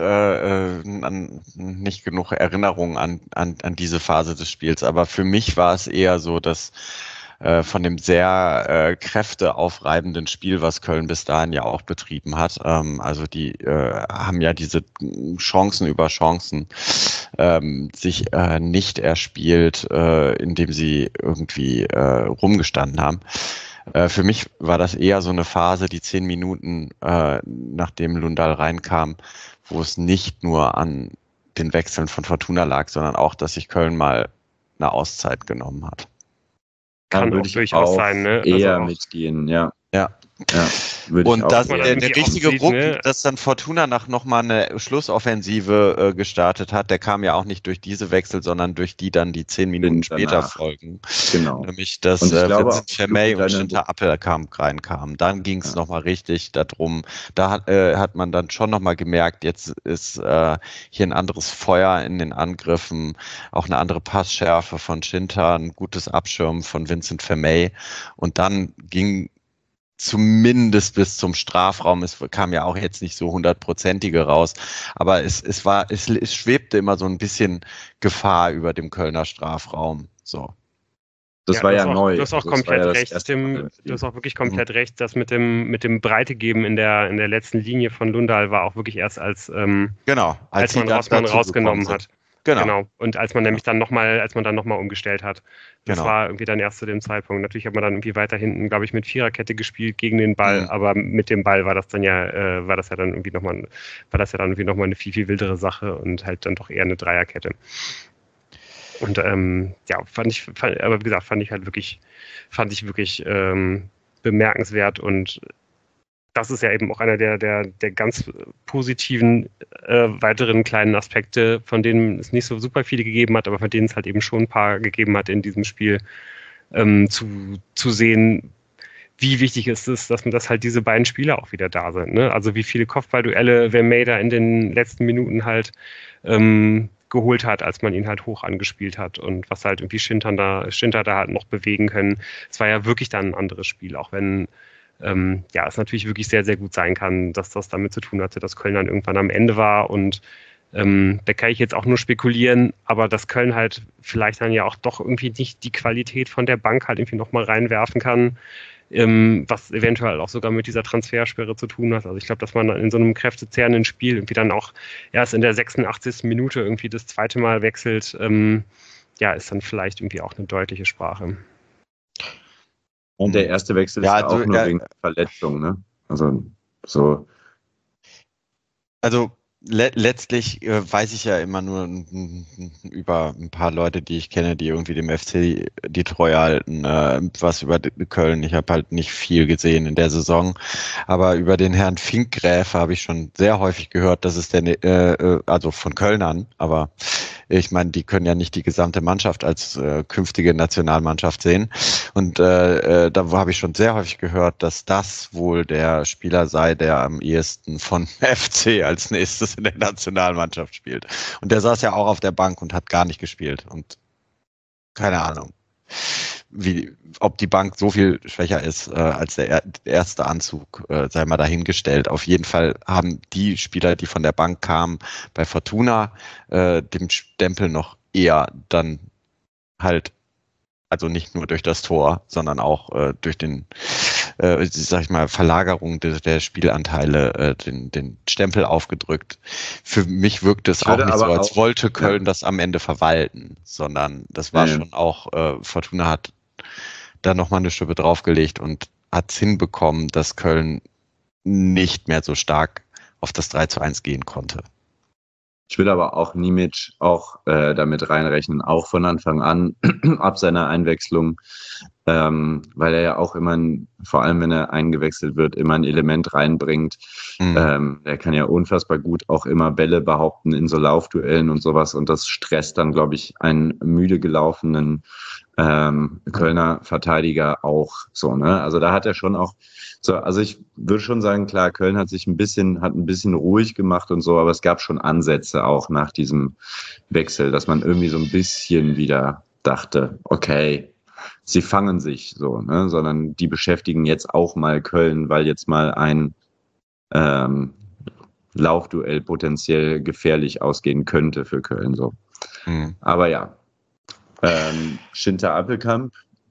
Speaker 3: nicht genug Erinnerungen an diese Phase des Spiels, aber für mich war es eher so, dass von dem sehr kräfteaufreibenden Spiel, was Köln bis dahin ja auch betrieben hat, also die haben ja diese Chancen über Chancen sich nicht erspielt, indem sie irgendwie rumgestanden haben. Für mich war das eher so eine Phase, die 10 Minuten, nachdem Lundal reinkam, wo es nicht nur an den Wechseln von Fortuna lag, sondern auch, dass sich Köln mal eine Auszeit genommen hat.
Speaker 2: Kann auch durchaus sein, ne? Eher also mitgehen, ja.
Speaker 3: Und das der richtige Ruck, dass dann Fortuna nochmal eine Schlussoffensive gestartet hat, der kam ja auch nicht durch diese Wechsel, sondern durch die dann die 10 Minuten später folgen.
Speaker 2: Genau.
Speaker 3: Nämlich, dass Vincent Vermey und Schinter Appelkamp reinkamen. Dann ging es nochmal richtig darum. Da hat man dann schon nochmal gemerkt, jetzt ist hier ein anderes Feuer in den Angriffen, auch eine andere Passschärfe von Schinter, ein gutes Abschirmen von Vincent Vermey. Und dann ging zumindest bis zum Strafraum, es kam ja auch jetzt nicht so 100%ige raus, aber es schwebte immer so ein bisschen Gefahr über dem Kölner Strafraum. So.
Speaker 2: Das war ja neu.
Speaker 1: Du hast auch komplett recht, Tim. Du hast auch wirklich komplett recht, dass mit dem Breitegeben in der letzten Linie von Lundal war auch wirklich erst als man Rossmann rausgenommen hat. Genau. Und als man nämlich dann nochmal umgestellt hat. Das war irgendwie dann erst zu dem Zeitpunkt. Natürlich hat man dann irgendwie weiter hinten, glaube ich, mit Viererkette gespielt gegen den Ball, aber mit dem Ball war das dann dann irgendwie nochmal eine viel wildere Sache und halt dann doch eher eine Dreierkette. Und fand ich wirklich bemerkenswert und das ist ja eben auch einer der ganz positiven weiteren kleinen Aspekte, von denen es nicht so super viele gegeben hat, aber von denen es halt eben schon ein paar gegeben hat in diesem Spiel, zu sehen, wie wichtig ist es, dass halt diese beiden Spieler auch wieder da sind. Ne? Also wie viele Kopfballduelle Vermeida in den letzten Minuten halt geholt hat, als man ihn halt hoch angespielt hat und was halt irgendwie Schinter da halt noch bewegen können. Es war ja wirklich dann ein anderes Spiel, auch wenn es natürlich wirklich sehr, sehr gut sein kann, dass das damit zu tun hatte, dass Köln dann irgendwann am Ende war und da kann ich jetzt auch nur spekulieren, aber dass Köln halt vielleicht dann ja auch doch irgendwie nicht die Qualität von der Bank halt irgendwie nochmal reinwerfen kann, was eventuell auch sogar mit dieser Transfersperre zu tun hat. Also ich glaube, dass man in so einem kräftezehrenden Spiel irgendwie dann auch erst in der 86. Minute irgendwie das zweite Mal wechselt, ist dann vielleicht irgendwie auch eine deutliche Sprache.
Speaker 2: Und der erste Wechsel ist auch nur wegen Verletzung, ne? Also so.
Speaker 3: Also letztlich weiß ich ja immer nur über ein paar Leute, die ich kenne, die irgendwie dem FC die Treue halten, was über Köln. Ich habe halt nicht viel gesehen in der Saison, aber über den Herrn Finkgräfe habe ich schon sehr häufig gehört, dass es also von Kölnern, aber Ich meine, die können ja nicht die gesamte Mannschaft als künftige Nationalmannschaft sehen. Und da habe ich schon sehr häufig gehört, dass das wohl der Spieler sei, der am ehesten von FC als nächstes in der Nationalmannschaft spielt. Und der saß ja auch auf der Bank und hat gar nicht gespielt. Und keine Ahnung, ob die Bank so viel schwächer ist als der erste Anzug, sei mal dahingestellt. Auf jeden Fall haben die Spieler, die von der Bank kamen, bei Fortuna dem Stempel noch eher dann halt, also nicht nur durch das Tor, sondern auch durch den, sag ich mal, Verlagerung der Spielanteile den Stempel aufgedrückt. Für mich wirkt es auch nicht so, als wollte Köln das am Ende verwalten, sondern das war schon auch, Fortuna hat da nochmal eine Schippe draufgelegt und hat es hinbekommen, dass Köln nicht mehr so stark auf das 3:1 gehen konnte.
Speaker 2: Ich will aber auch Nimic auch damit reinrechnen, auch von Anfang an ab seiner Einwechslung, weil er ja auch immer, vor allem wenn er eingewechselt wird, immer ein Element reinbringt. Er kann ja unfassbar gut auch immer Bälle behaupten in so Laufduellen und sowas und das stresst dann, glaube ich, einen müde gelaufenen Kölner Verteidiger auch so, ne? Also da hat er schon auch so, also ich würde schon sagen, klar, Köln hat sich ein bisschen ruhig gemacht und so, aber es gab schon Ansätze auch nach diesem Wechsel, dass man irgendwie so ein bisschen wieder dachte, okay, sie fangen sich so, ne? Sondern die beschäftigen jetzt auch mal Köln, weil jetzt mal ein Laufduell potenziell gefährlich ausgehen könnte für Köln, so. Aber ja, Schinter Appelkamp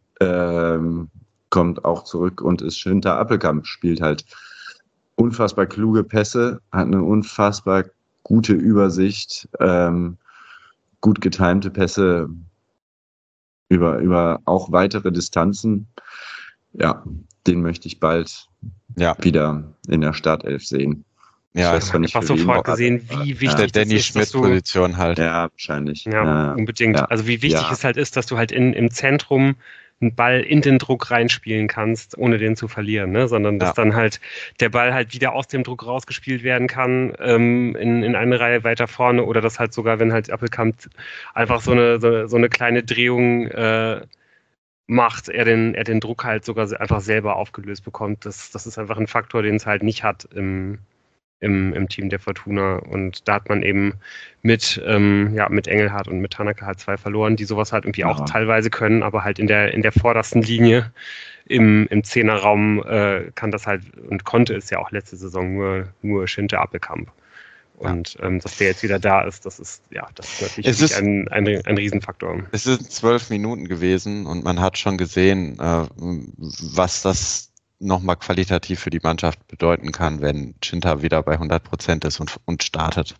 Speaker 2: kommt auch zurück und ist Schinter Appelkamp, spielt halt unfassbar kluge Pässe, hat eine unfassbar gute Übersicht, gut getimte Pässe über auch weitere Distanzen. Ja, den möchte ich bald wieder in der Startelf sehen.
Speaker 3: Ja,
Speaker 1: ich habe einfach sofort gesehen, wie wichtig
Speaker 3: Danny Schmidt-Position halt.
Speaker 2: Ja, wahrscheinlich.
Speaker 1: Ja, unbedingt. Ja. Also wie wichtig es halt ist, dass du halt im Zentrum einen Ball in den Druck reinspielen kannst, ohne den zu verlieren, ne? Sondern dass dann halt der Ball halt wieder aus dem Druck rausgespielt werden kann, in eine Reihe weiter vorne oder dass halt sogar, wenn halt Appelkamp einfach so eine kleine Drehung macht, er den Druck halt sogar einfach selber aufgelöst bekommt. Das ist einfach ein Faktor, den es halt nicht hat im Team der Fortuna. Und da hat man eben mit Engelhardt und mit Tanaka halt 2 verloren, die sowas halt irgendwie auch teilweise können, aber halt in der vordersten Linie im 10er-Raum kann das halt und konnte es ja auch letzte Saison nur Schinter Appelkamp. Und dass der jetzt wieder da ist, das ist natürlich ein Riesenfaktor.
Speaker 3: Es sind 12 Minuten gewesen und man hat schon gesehen, was das nochmal qualitativ für die Mannschaft bedeuten kann, wenn Schinter wieder bei 100% ist und startet.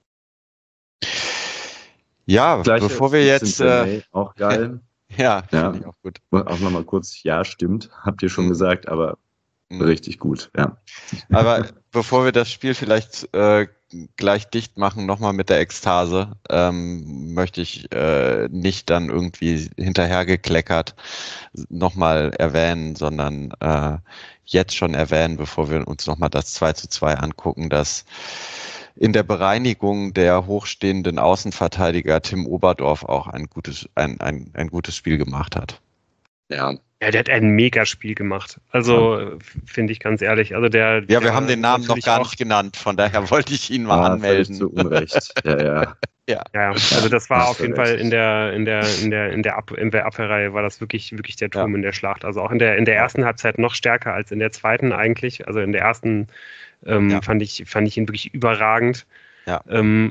Speaker 3: Ja, bevor wir jetzt...
Speaker 2: auch geil.
Speaker 3: Ja, finde ich auch gut.
Speaker 2: Auch nochmal kurz, ja, stimmt, habt ihr schon gesagt, aber richtig gut, ja.
Speaker 3: Aber bevor wir das Spiel vielleicht gleich dicht machen, nochmal mit der Ekstase, möchte ich nicht dann irgendwie hinterhergekleckert nochmal erwähnen, sondern jetzt schon erwähnen, bevor wir uns nochmal das 2:2 angucken, dass in der Bereinigung der hochstehenden Außenverteidiger Tim Oberdorf auch ein gutes Spiel gemacht hat.
Speaker 1: Ja, der hat ein Megaspiel gemacht. Also, finde ich ganz ehrlich. Also
Speaker 3: wir haben den Namen noch gar nicht genannt, von daher wollte ich ihn mal anmelden.
Speaker 2: Zu Unrecht.
Speaker 1: Ja, also das war auf jeden Fall in der Abwehrreihe war das wirklich der Turm in der Schlacht. Also auch in der ersten Halbzeit noch stärker als in der zweiten eigentlich. Also in der ersten fand ich ihn wirklich überragend.
Speaker 3: Ja.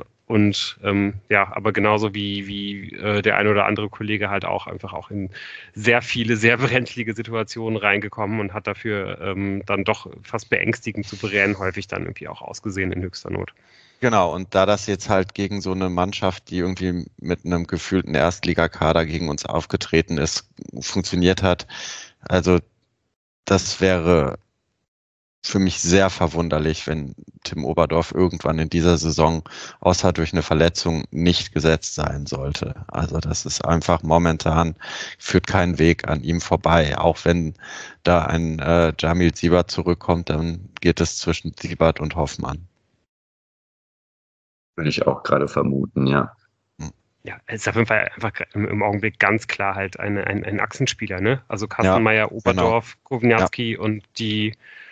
Speaker 1: Aber genauso wie der ein oder andere Kollege halt auch einfach auch in sehr viele, sehr brenzlige Situationen reingekommen und hat dafür dann doch fast beängstigend souverän häufig dann irgendwie auch ausgesehen in höchster Not.
Speaker 3: Genau, und da das jetzt halt gegen so eine Mannschaft, die irgendwie mit einem gefühlten Erstligakader gegen uns aufgetreten ist, funktioniert hat, also das wäre für mich sehr verwunderlich, wenn Tim Oberdorf irgendwann in dieser Saison, außer durch eine Verletzung, nicht gesetzt sein sollte. Also das ist einfach momentan, führt kein Weg an ihm vorbei. Auch wenn da ein Jamil Siebert zurückkommt, dann geht es zwischen Siebert und Hoffmann.
Speaker 2: Würde ich auch gerade vermuten, ja.
Speaker 1: Ja, es ist auf jeden Fall einfach im Augenblick ganz klar halt ein Achsenspieler, ne? Also Kastenmeier, Oberdorf, Kowniarski und die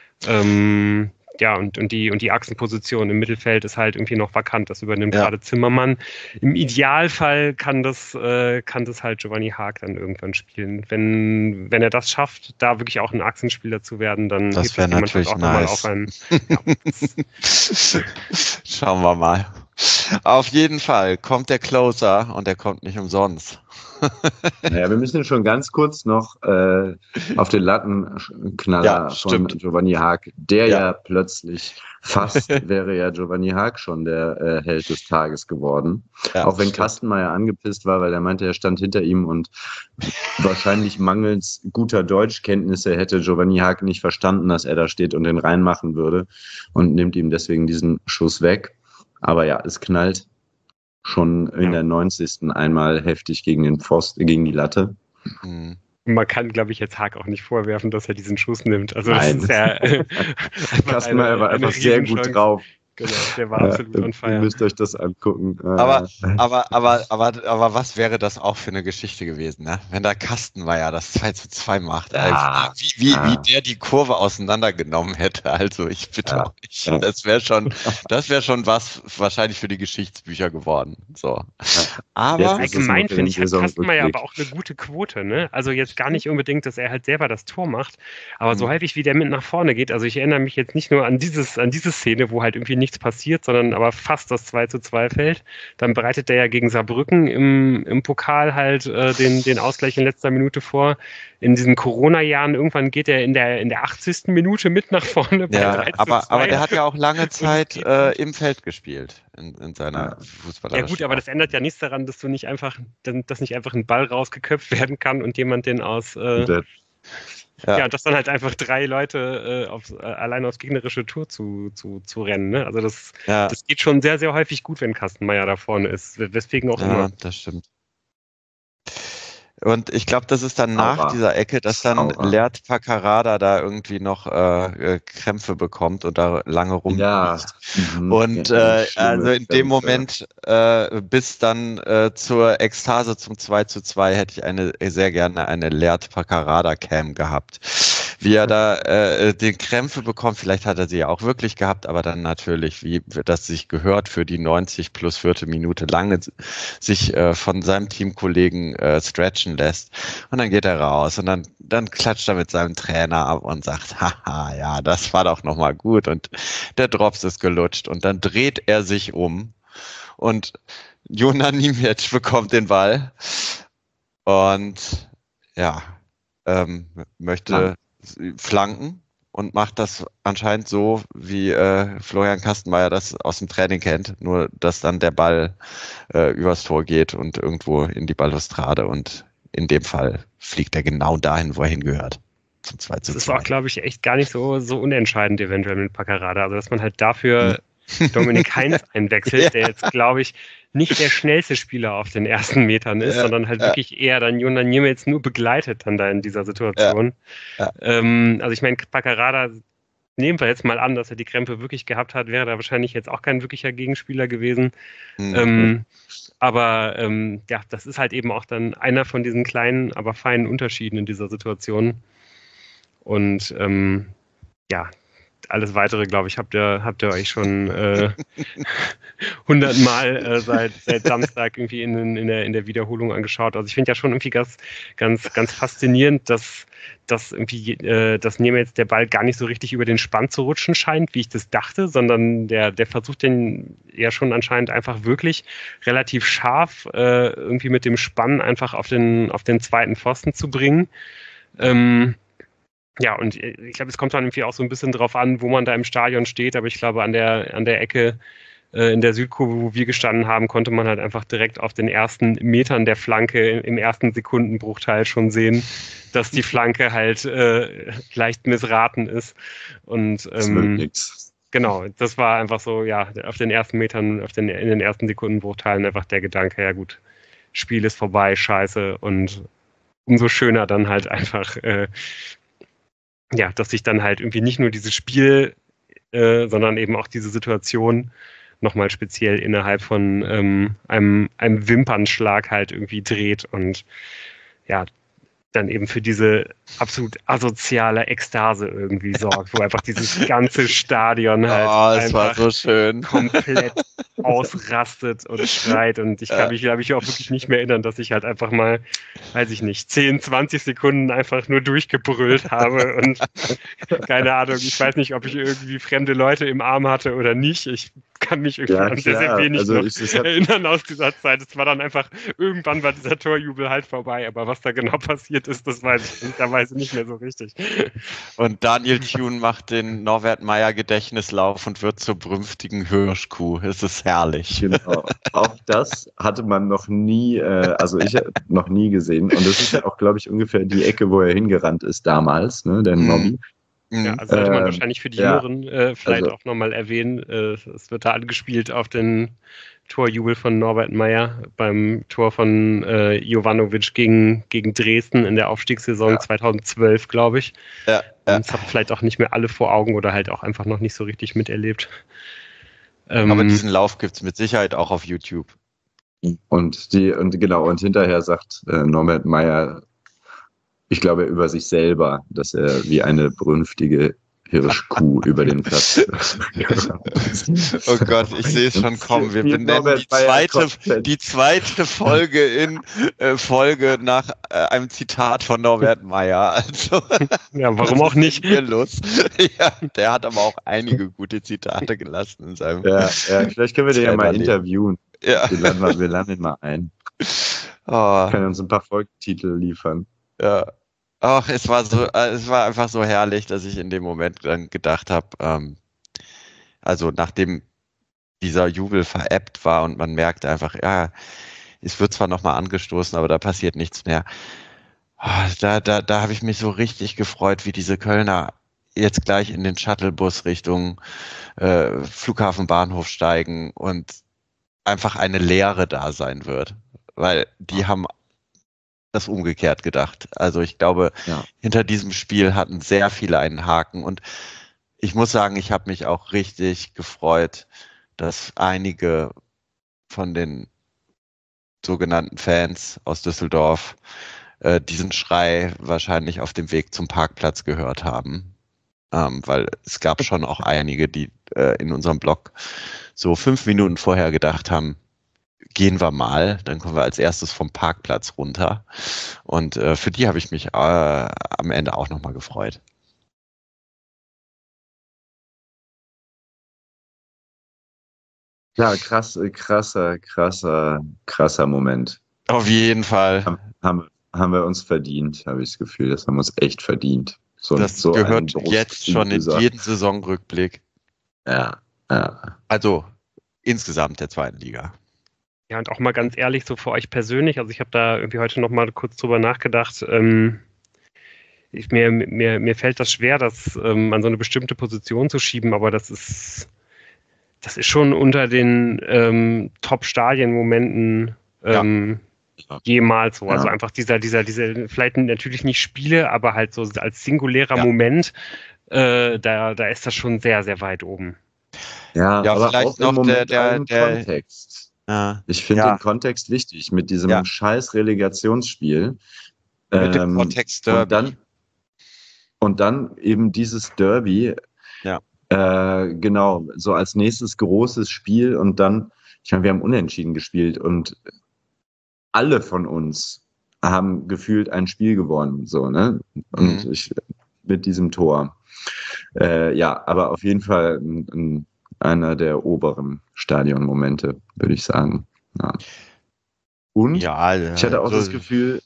Speaker 1: und die Achsenposition im Mittelfeld ist halt irgendwie noch vakant. Das übernimmt gerade Zimmermann. Im Idealfall kann das halt Giovanni Haag dann irgendwann spielen. Wenn er das schafft, da wirklich auch ein Achsenspieler zu werden, dann
Speaker 3: das wäre natürlich auch nochmal auf einen. Schauen wir mal. Auf jeden Fall kommt der Closer und der kommt nicht umsonst.
Speaker 2: Naja, wir müssen schon ganz kurz noch auf den Lattenknaller von Giovanni Haag, der ja plötzlich fast wäre ja Giovanni Haag schon der Held des Tages geworden. Ja, auch wenn Kastenmeier angepisst war, weil er meinte, er stand hinter ihm und wahrscheinlich mangels guter Deutschkenntnisse hätte Giovanni Haag nicht verstanden, dass er da steht und den reinmachen würde und nimmt ihm deswegen diesen Schuss weg. Aber ja, es knallt schon in der 90. einmal heftig gegen den Pfosten, gegen die Latte.
Speaker 1: Man kann, glaube ich, jetzt Haag auch nicht vorwerfen, dass er diesen Schuss nimmt. Also das ist ja
Speaker 2: Kastenmeier war einfach sehr gut drauf.
Speaker 1: Genau, der war absolut on fire.
Speaker 2: Ihr müsst euch das angucken.
Speaker 3: Aber was wäre das auch für eine Geschichte gewesen, ne? Wenn der Kastenmeier das 2:2 macht, wie der die Kurve auseinandergenommen hätte. Also ich bitte euch. Das wäre schon was wahrscheinlich für die Geschichtsbücher geworden. So. Aber
Speaker 1: allgemein finde ich, hat Kastenmeier aber auch eine gute Quote, ne? Also jetzt gar nicht unbedingt, dass er halt selber das Tor macht, aber so häufig wie der mit nach vorne geht. Also ich erinnere mich jetzt nicht nur an diese Szene, wo halt irgendwie nichts passiert, sondern aber fast das 2:2 fällt. Dann bereitet der ja gegen Saarbrücken im Pokal halt den Ausgleich in letzter Minute vor. In diesen Corona-Jahren irgendwann geht er in der 80. Minute mit nach vorne.
Speaker 3: Aber der hat ja auch lange Zeit im Feld gespielt in seiner Fußballerischen.
Speaker 1: Ja gut, aber das ändert ja nichts daran, dass nicht einfach ein Ball rausgeköpft werden kann und jemand den dass dann halt einfach 3 Leute allein aufs gegnerische Tor zu rennen. Ne? Also das geht schon sehr, sehr häufig gut, wenn Kastenmeier da vorne ist. Weswegen auch immer.
Speaker 3: Ja, das stimmt. Und ich glaube, das ist dann nach dieser Ecke, dass dann Leert Paccarada da irgendwie noch Krämpfe bekommt und da lange rumliegt.
Speaker 2: Ja.
Speaker 3: Und also in dem Moment bis dann zur Ekstase zum 2:2 hätte ich sehr gerne eine Leert Paccarada Cam gehabt. Wie er da den Krämpfe bekommt, vielleicht hat er sie ja auch wirklich gehabt, aber dann natürlich, wie das sich gehört, für die 90 plus 4. Minute lange sich von seinem Teamkollegen stretchen lässt. Und dann geht er raus und dann klatscht er mit seinem Trainer ab und sagt, haha, ja, das war doch nochmal gut und der Drops ist gelutscht und dann dreht er sich um und Jona Niemiec bekommt den Ball und möchte flanken und macht das anscheinend so, wie Florian Kastenmeier das aus dem Training kennt, nur dass dann der Ball übers Tor geht und irgendwo in die Balustrade und in dem Fall fliegt er genau dahin, wo er hingehört. Zum 2:2.
Speaker 1: Das ist auch, glaube ich, echt gar nicht so unentscheidend eventuell mit Paccarada. Also dass man halt dafür Dominik Heinz einwechselt, der jetzt, glaube ich, nicht der schnellste Spieler auf den ersten Metern ist, sondern halt wirklich eher dann Jona Niemiec nur begleitet dann da in dieser Situation. Also ich meine, Paccarada, nehmen wir jetzt mal an, dass er die Krämpfe wirklich gehabt hat, wäre da wahrscheinlich jetzt auch kein wirklicher Gegenspieler gewesen. Aber das ist halt eben auch dann einer von diesen kleinen, aber feinen Unterschieden in dieser Situation. Und alles Weitere, glaube ich, habt ihr euch schon 100 Mal seit Samstag irgendwie in der Wiederholung angeschaut. Also ich finde ja schon irgendwie ganz faszinierend, dass mir jetzt der Ball gar nicht so richtig über den Spann zu rutschen scheint, wie ich das dachte, sondern der versucht den ja schon anscheinend einfach wirklich relativ scharf irgendwie mit dem Spann einfach auf den zweiten Pfosten zu bringen. Ja, und ich glaube, es kommt dann irgendwie auch so ein bisschen drauf an, wo man da im Stadion steht, aber ich glaube, an der Ecke in der Südkurve, wo wir gestanden haben, konnte man halt einfach direkt auf den ersten Metern der Flanke im ersten Sekundenbruchteil schon sehen, dass die Flanke halt leicht missraten ist. Und genau, das war einfach so, ja, auf den ersten Metern, in den ersten Sekundenbruchteilen einfach der Gedanke, ja gut, Spiel ist vorbei, scheiße, und umso schöner dann halt einfach dass sich dann halt irgendwie nicht nur dieses Spiel, sondern eben auch diese Situation nochmal speziell innerhalb von einem Wimpernschlag halt irgendwie dreht und ja, dann eben für diese absolut asoziale Ekstase irgendwie sorgt, wo einfach dieses ganze Stadion halt
Speaker 3: es war
Speaker 1: einfach
Speaker 3: so schön.
Speaker 1: komplett ausrastet und schreit und ich kann mich, glaube ich, auch wirklich nicht mehr erinnern, dass ich halt einfach mal, weiß ich nicht, 10, 20 Sekunden einfach nur durchgebrüllt habe und keine Ahnung, ich weiß nicht, ob ich irgendwie fremde Leute im Arm hatte oder nicht. Ich kann mich irgendwie an sehr, sehr wenig noch erinnern aus dieser Zeit. Es war dann einfach, irgendwann war dieser Torjubel halt vorbei, aber was da genau passiert ist, das weiß ich ehrlicherweise nicht mehr so richtig.
Speaker 3: Und Daniel Thune macht den Norbert Meyer Gedächtnislauf und wird zur brünftigen Hirschkuh. Es ist herrlich.
Speaker 2: Genau. Auch das hatte man noch nie, also ich noch nie gesehen. Und das ist ja auch, glaube ich, ungefähr die Ecke, wo er hingerannt ist damals, ne, der Nobby.
Speaker 1: Ja, also sollte man wahrscheinlich für die Jüngeren vielleicht auch nochmal erwähnen. Es wird da angespielt auf den Torjubel von Norbert Meyer beim Tor von Jovanovic gegen Dresden in der Aufstiegssaison 2012, glaube ich.
Speaker 3: Ja.
Speaker 1: Das haben vielleicht auch nicht mehr alle vor Augen oder halt auch einfach noch nicht so richtig miterlebt.
Speaker 3: Aber diesen Lauf gibt es mit Sicherheit auch auf YouTube.
Speaker 2: Und hinterher sagt Norbert Meyer, ich glaube über sich selber, dass er wie eine brünftige Hirschkuh über den Platz.
Speaker 3: Oh Gott, ich sehe es schon kommen. Wir benennen die zweite Folge in Folge nach einem Zitat von Norbert Meyer. Also,
Speaker 1: ja, warum auch nicht?
Speaker 3: Lust. Ja, der hat aber auch einige gute Zitate gelassen in seinem.
Speaker 2: Ja, vielleicht können wir den ja mal interviewen.
Speaker 3: Ja.
Speaker 2: Wir laden ihn mal ein. Können uns ein paar Folgentitel liefern.
Speaker 3: Ja. Ach, es war einfach so herrlich, dass ich in dem Moment dann gedacht habe, also nachdem dieser Jubel verebbt war und man merkte einfach, ja, es wird zwar nochmal angestoßen, aber da passiert nichts mehr. Da habe ich mich so richtig gefreut, wie diese Kölner jetzt gleich in den Shuttlebus Richtung Flughafen Bahnhof steigen und einfach eine Leere da sein wird, weil die haben das umgekehrt gedacht. Also ich glaube, hinter diesem Spiel hatten sehr viele einen Haken und ich muss sagen, ich habe mich auch richtig gefreut, dass einige von den sogenannten Fans aus Düsseldorf diesen Schrei wahrscheinlich auf dem Weg zum Parkplatz gehört haben, weil es gab schon auch einige, die in unserem Blog so 5 Minuten vorher gedacht haben, gehen wir mal, dann kommen wir als erstes vom Parkplatz runter. Und für die habe ich mich am Ende auch nochmal gefreut.
Speaker 2: Ja, krasser Moment.
Speaker 3: Auf jeden Fall.
Speaker 2: Haben wir uns verdient, habe ich das Gefühl. Das haben wir uns echt verdient.
Speaker 3: Das gehört jetzt schon in jeden Saisonrückblick.
Speaker 2: Ja.
Speaker 3: Also insgesamt der zweiten Liga.
Speaker 1: Ja, und auch mal ganz ehrlich, so für euch persönlich, also ich habe da irgendwie heute noch mal kurz drüber nachgedacht, mir fällt das schwer, das an so eine bestimmte Position zu schieben, aber das ist schon unter den Top-Stadien-Momenten jemals so. Also einfach diese, vielleicht natürlich nicht Spiele, aber halt so als singulärer Moment, da ist das schon sehr, sehr weit oben.
Speaker 2: Ja, aber
Speaker 3: vielleicht
Speaker 2: auch
Speaker 3: noch der
Speaker 2: Kontext.
Speaker 3: Ja.
Speaker 2: Ich finde den Kontext wichtig mit diesem scheiß Relegationsspiel.
Speaker 3: Mit dem Kontext Derby.
Speaker 2: Und dann eben dieses Derby.
Speaker 3: Ja.
Speaker 2: Genau, so als nächstes großes Spiel und dann, ich meine, wir haben unentschieden gespielt und alle von uns haben gefühlt ein Spiel gewonnen, so, ne? Und mit diesem Tor. Aber auf jeden Fall einer der oberen Stadionmomente, würde ich sagen. Ja. Und ich hatte auch das Gefühl,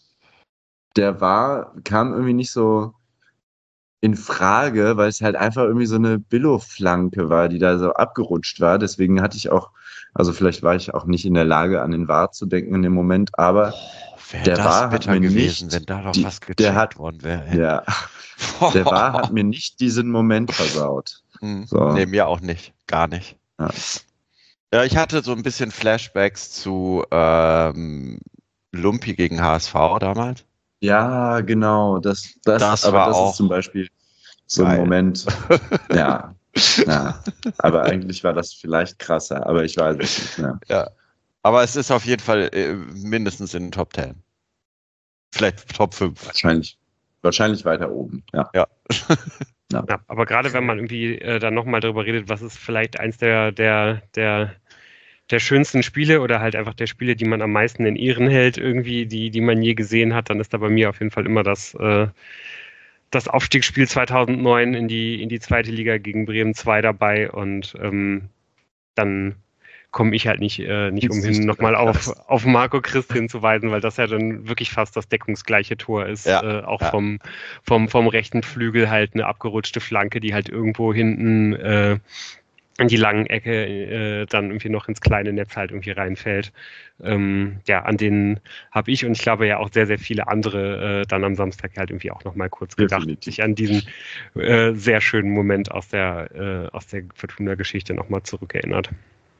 Speaker 2: kam irgendwie nicht so in Frage, weil es halt einfach irgendwie so eine Billo-Flanke war, die da so abgerutscht war. Deswegen hatte ich auch, also vielleicht war ich auch nicht in der Lage, an den VAR zu denken in dem Moment, aber
Speaker 3: der VAR hat mir gewesen, wenn da noch was gecheckt worden wäre.
Speaker 2: Ja, der VAR hat mir nicht diesen Moment versaut.
Speaker 3: So. Nee, mir auch nicht. Gar nicht. Ja, ich hatte so ein bisschen Flashbacks zu Lumpi gegen HSV damals.
Speaker 2: Ja, genau. Das
Speaker 3: war auch
Speaker 2: ist zum Beispiel so ein Moment. Ja, Ja, aber eigentlich war das vielleicht krasser, aber ich weiß es nicht mehr.
Speaker 3: Ja. Aber es ist auf jeden Fall mindestens in den Top 10. Vielleicht Top 5.
Speaker 2: Wahrscheinlich weiter oben, ja.
Speaker 3: Ja.
Speaker 1: Ja, aber gerade wenn man irgendwie dann nochmal darüber redet, was ist vielleicht eins der schönsten Spiele oder halt einfach der Spiele, die man am meisten in Ehren hält, irgendwie, die man je gesehen hat, dann ist da bei mir auf jeden Fall immer das Aufstiegsspiel 2009 in die zweite Liga gegen Bremen 2 dabei und dann komme ich halt nicht umhin, nochmal auf Marco Christ hinzuweisen, weil das ja dann wirklich fast das deckungsgleiche Tor ist.
Speaker 3: Ja,
Speaker 1: auch
Speaker 3: ja.
Speaker 1: vom rechten Flügel halt eine abgerutschte Flanke, die halt irgendwo hinten in die langen Ecke dann irgendwie noch ins kleine Netz halt irgendwie reinfällt. Ja, an denen habe ich und ich glaube ja auch sehr, sehr viele andere dann am Samstag halt irgendwie auch nochmal kurz gedacht, sich an diesen sehr schönen Moment aus der Fortuna-Geschichte nochmal zurückerinnert.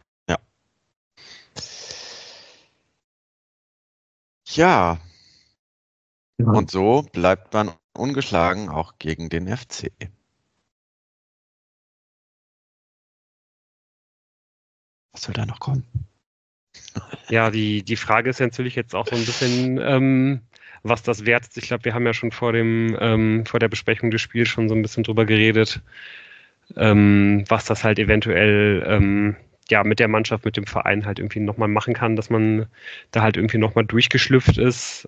Speaker 3: Ja. Und so bleibt man ungeschlagen auch gegen den FC. Was soll da noch kommen?
Speaker 1: Ja, die Frage ist ja natürlich jetzt auch so ein bisschen, was das wert ist. Ich glaube, wir haben ja schon vor der Besprechung des Spiels schon so ein bisschen drüber geredet, was das halt eventuell ja mit der Mannschaft, mit dem Verein halt irgendwie nochmal machen kann, dass man da halt irgendwie nochmal durchgeschlüpft ist.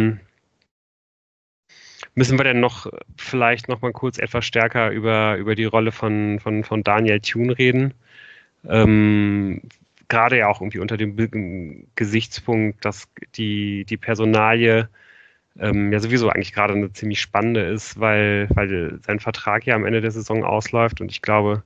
Speaker 1: Müssen wir denn vielleicht noch mal kurz etwas stärker über die Rolle von Daniel Thune reden? Gerade ja auch irgendwie unter dem Gesichtspunkt, dass die Personalie ja sowieso eigentlich gerade eine ziemlich spannende ist, weil sein Vertrag ja am Ende der Saison ausläuft und ich glaube,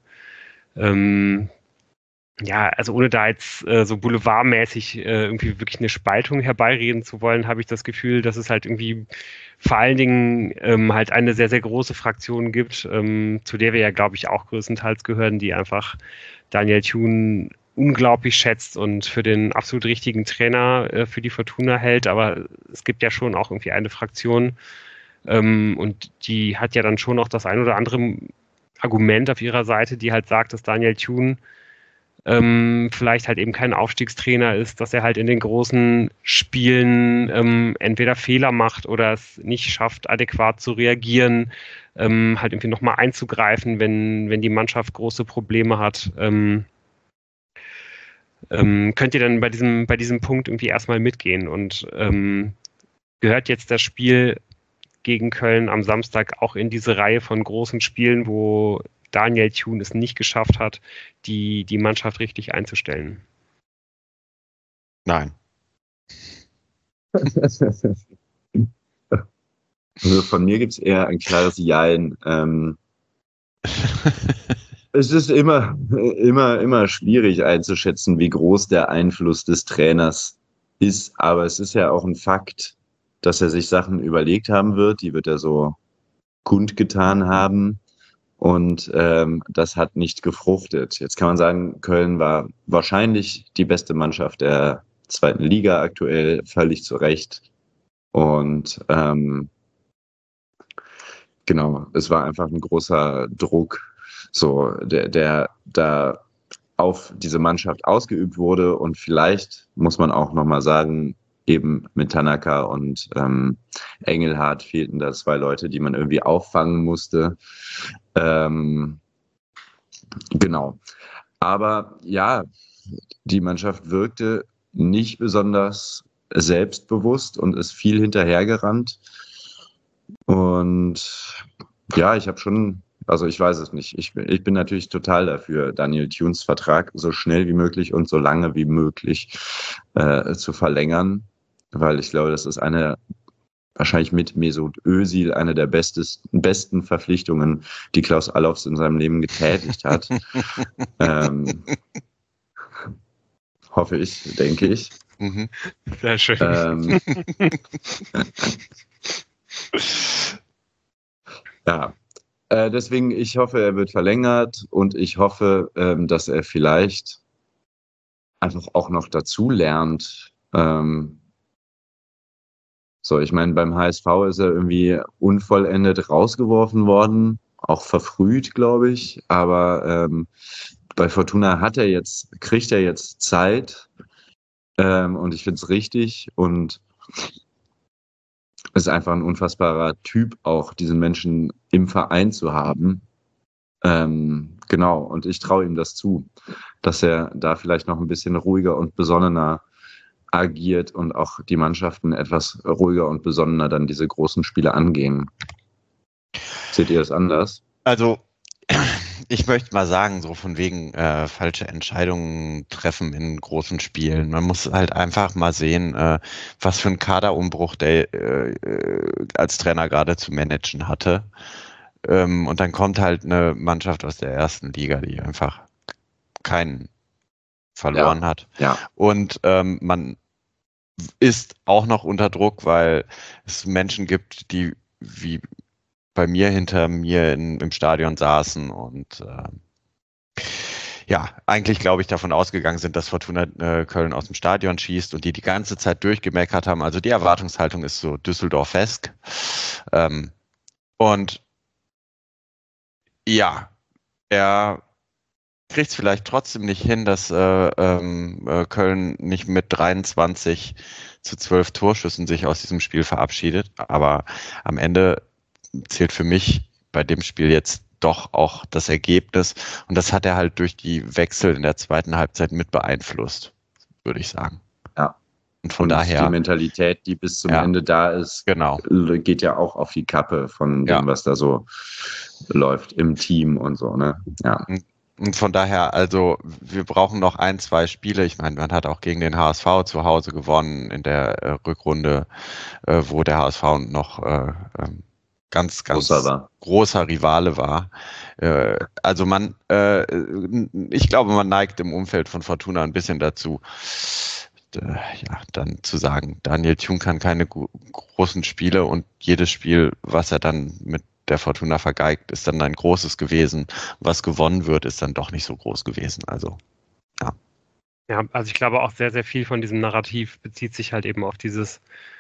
Speaker 1: ja, also ohne da jetzt so boulevardmäßig irgendwie wirklich eine Spaltung herbeireden zu wollen, habe ich das Gefühl, dass es halt irgendwie vor allen Dingen halt eine sehr, sehr große Fraktion gibt, zu der wir ja, glaube ich, auch größtenteils gehören, die einfach Daniel Thune unglaublich schätzt und für den absolut richtigen Trainer für die Fortuna hält. Aber es gibt ja schon auch irgendwie eine Fraktion und die hat ja dann schon auch das ein oder andere Argument auf ihrer Seite, die halt sagt, dass Daniel Thune vielleicht halt eben kein Aufstiegstrainer ist, dass er halt in den großen Spielen entweder Fehler macht oder es nicht schafft, adäquat zu reagieren, halt irgendwie nochmal einzugreifen, wenn die Mannschaft große Probleme hat. Könnt ihr dann bei diesem Punkt irgendwie erstmal mitgehen und gehört jetzt das Spiel gegen Köln am Samstag auch in diese Reihe von großen Spielen, wo Daniel Thune es nicht geschafft hat, die Mannschaft richtig einzustellen?
Speaker 3: Nein.
Speaker 2: Also von mir gibt es eher ein klares Jein. Es ist immer schwierig einzuschätzen, wie groß der Einfluss des Trainers ist, aber es ist ja auch ein Fakt, dass er sich Sachen überlegt haben wird, die wird er so kundgetan haben und das hat nicht gefruchtet. Jetzt kann man sagen, Köln war wahrscheinlich die beste Mannschaft der zweiten Liga aktuell, völlig zu Recht und genau, es war einfach ein großer Druck, so der da auf diese Mannschaft ausgeübt wurde und vielleicht muss man auch nochmal sagen, eben mit Tanaka und Engelhardt fehlten da 2 Leute, die man irgendwie auffangen musste. Genau. Aber ja, die Mannschaft wirkte nicht besonders selbstbewusst und ist viel hinterhergerannt. Und ja, ich habe schon, also ich weiß es nicht. Ich bin natürlich total dafür, Daniel Thunes Vertrag so schnell wie möglich und so lange wie möglich zu verlängern, weil ich glaube, das ist wahrscheinlich mit Mesut Özil eine der besten Verpflichtungen, die Klaus Allofs in seinem Leben getätigt hat. Hoffe ich, denke ich.
Speaker 1: Mhm. Sehr schön.
Speaker 2: Ja, deswegen, ich hoffe, er wird verlängert und ich hoffe, dass er vielleicht einfach auch noch dazu lernt. So, ich meine, beim HSV ist er irgendwie unvollendet rausgeworfen worden auch verfrüht, glaube ich. Aber bei Fortuna kriegt er jetzt Zeit. Und ich finde es richtig und ist einfach ein unfassbarer Typ, auch diesen Menschen im Verein zu haben. Genau, und ich traue ihm das zu, dass er da vielleicht noch ein bisschen ruhiger und besonnener agiert und auch die Mannschaften etwas ruhiger und besonnener dann diese großen Spiele angehen. Seht ihr das anders?
Speaker 3: Also, ich möchte mal sagen, so von wegen falsche Entscheidungen treffen in großen Spielen. Man muss halt einfach mal sehen, was für einen Kaderumbruch der als Trainer gerade zu managen hatte. Und dann kommt halt eine Mannschaft aus der ersten Liga, die einfach keinen verloren hat.
Speaker 2: Ja.
Speaker 3: Und man ist auch noch unter Druck, weil es Menschen gibt, die wie bei mir hinter mir im Stadion saßen und ja, eigentlich glaube ich davon ausgegangen sind, dass Fortuna Köln aus dem Stadion schießt und die ganze Zeit durchgemeckert haben. Also die Erwartungshaltung ist so Düsseldorf-esk. Und ja, er kriegt es vielleicht trotzdem nicht hin, dass Köln nicht mit 23-12 Torschüssen sich aus diesem Spiel verabschiedet. Aber am Ende zählt für mich bei dem Spiel jetzt doch auch das Ergebnis. Und das hat er halt durch die Wechsel in der zweiten Halbzeit mit beeinflusst, würde ich sagen.
Speaker 2: Ja.
Speaker 3: Und von daher.
Speaker 2: Die Mentalität, die bis zum Ende da ist,
Speaker 3: genau,
Speaker 2: geht ja auch auf die Kappe von dem, was da so läuft im Team und so, ne? Ja.
Speaker 3: Und von daher, also wir brauchen noch 1-2 Spiele. Ich meine, man hat auch gegen den HSV zu Hause gewonnen in der Rückrunde, wo der HSV noch ganz großer Rivale war. Also ich glaube, man neigt im Umfeld von Fortuna ein bisschen dazu, dann zu sagen, Daniel Thun kann keine großen Spiele und jedes Spiel, was er dann mit der Fortuna vergeigt, ist dann ein großes gewesen. Was gewonnen wird, ist dann doch nicht so groß gewesen. Also, ja.
Speaker 1: Ja, also ich glaube auch sehr, sehr viel von diesem Narrativ bezieht sich halt eben auf dieses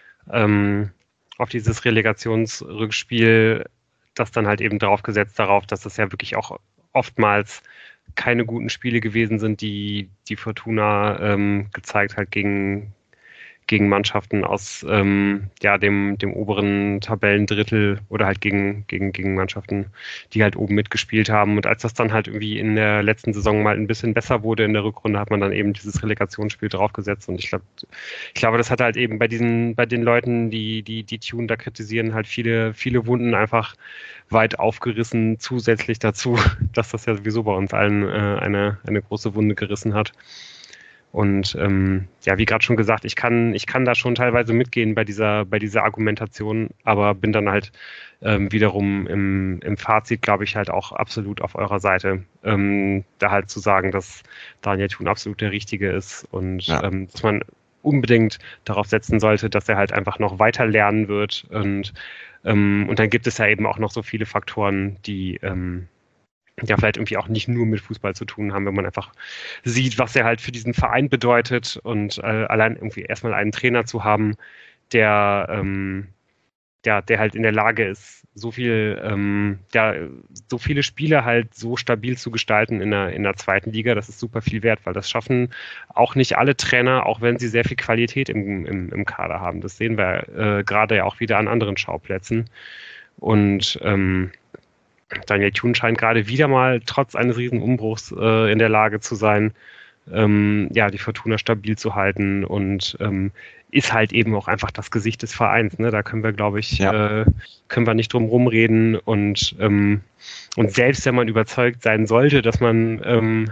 Speaker 1: Relegationsrückspiel, das dann halt eben draufgesetzt darauf, dass das ja wirklich auch oftmals keine guten Spiele gewesen sind, die Fortuna gezeigt hat gegen Mannschaften aus dem oberen Tabellendrittel oder halt gegen Mannschaften, die halt oben mitgespielt haben. Und als das dann halt irgendwie in der letzten Saison mal ein bisschen besser wurde in der Rückrunde, hat man dann eben dieses Relegationsspiel draufgesetzt. Und ich glaube, das hat halt eben bei den Leuten, die Thun da kritisieren, halt viele Wunden einfach weit aufgerissen, zusätzlich dazu, dass das ja sowieso bei uns allen eine große Wunde gerissen hat. Und wie gerade schon gesagt, ich kann da schon teilweise mitgehen bei dieser Argumentation, aber bin dann halt wiederum im Fazit, glaube ich, halt auch absolut auf eurer Seite, da halt zu sagen, dass Daniel Thun absolut der Richtige ist und dass man unbedingt darauf setzen sollte, dass er halt einfach noch weiter lernen wird und dann gibt es ja eben auch noch so viele Faktoren, die vielleicht irgendwie auch nicht nur mit Fußball zu tun haben, wenn man einfach sieht, was er halt für diesen Verein bedeutet und allein irgendwie erstmal einen Trainer zu haben, der halt in der Lage ist, so viele Spiele halt so stabil zu gestalten in der zweiten Liga, das ist super viel wert, weil das schaffen auch nicht alle Trainer, auch wenn sie sehr viel Qualität im Kader haben. Das sehen wir gerade ja auch wieder an anderen Schauplätzen. Und Daniel Thun scheint gerade wieder mal trotz eines riesen Umbruchs in der Lage zu sein, die Fortuna stabil zu halten und ist halt eben auch einfach das Gesicht des Vereins. Ne? Da können wir, glaube ich, können wir nicht drum rumreden und selbst wenn man überzeugt sein sollte, dass man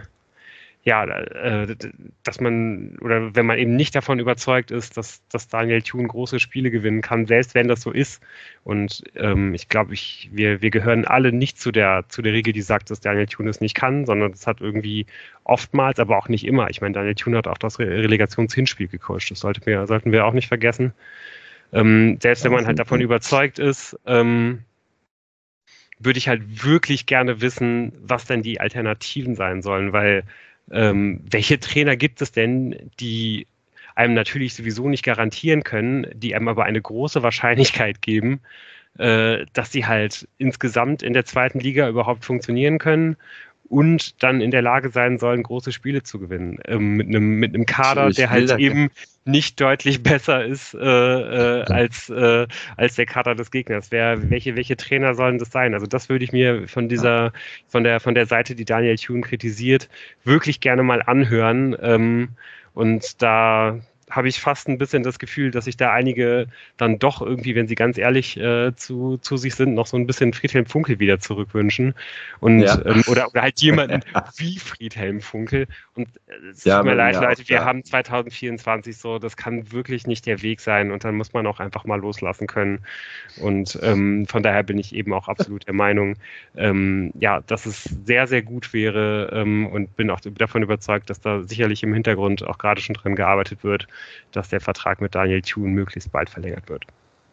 Speaker 1: dass man, oder wenn man eben nicht davon überzeugt ist, dass Daniel Thun große Spiele gewinnen kann, selbst wenn das so ist. Und ich glaube, wir gehören alle nicht zu der Regel, die sagt, dass Daniel Thun es nicht kann, sondern das hat irgendwie oftmals, aber auch nicht immer. Ich meine, Daniel Thun hat auch das Relegationshinspiel gecoacht. Das sollten wir auch nicht vergessen. Selbst wenn man halt davon überzeugt ist, würde ich halt wirklich gerne wissen, was denn die Alternativen sein sollen, weil welche Trainer gibt es denn, die einem natürlich sowieso nicht garantieren können, die einem aber eine große Wahrscheinlichkeit geben, dass sie halt insgesamt in der zweiten Liga überhaupt funktionieren können und dann in der Lage sein sollen, große Spiele zu gewinnen. Mit einem Kader, der halt eben nicht deutlich besser ist als der Kader des Gegners. Welche Trainer sollen das sein? Also das würde ich mir von der Seite, die Daniel Thune kritisiert, wirklich gerne mal anhören. Und da habe ich fast ein bisschen das Gefühl, dass sich da einige dann doch irgendwie, wenn sie ganz ehrlich zu sich sind, noch so ein bisschen Friedhelm Funkel wieder zurückwünschen. Und oder halt jemanden wie Friedhelm Funkel. Und es tut mir leid, Leute, wir haben 2024 so, das kann wirklich nicht der Weg sein. Und dann muss man auch einfach mal loslassen können. Und von daher bin ich eben auch absolut der Meinung, dass es sehr, sehr gut wäre und bin auch davon überzeugt, dass da sicherlich im Hintergrund auch gerade schon dran gearbeitet wird, dass der Vertrag mit Daniel Thune möglichst bald verlängert wird.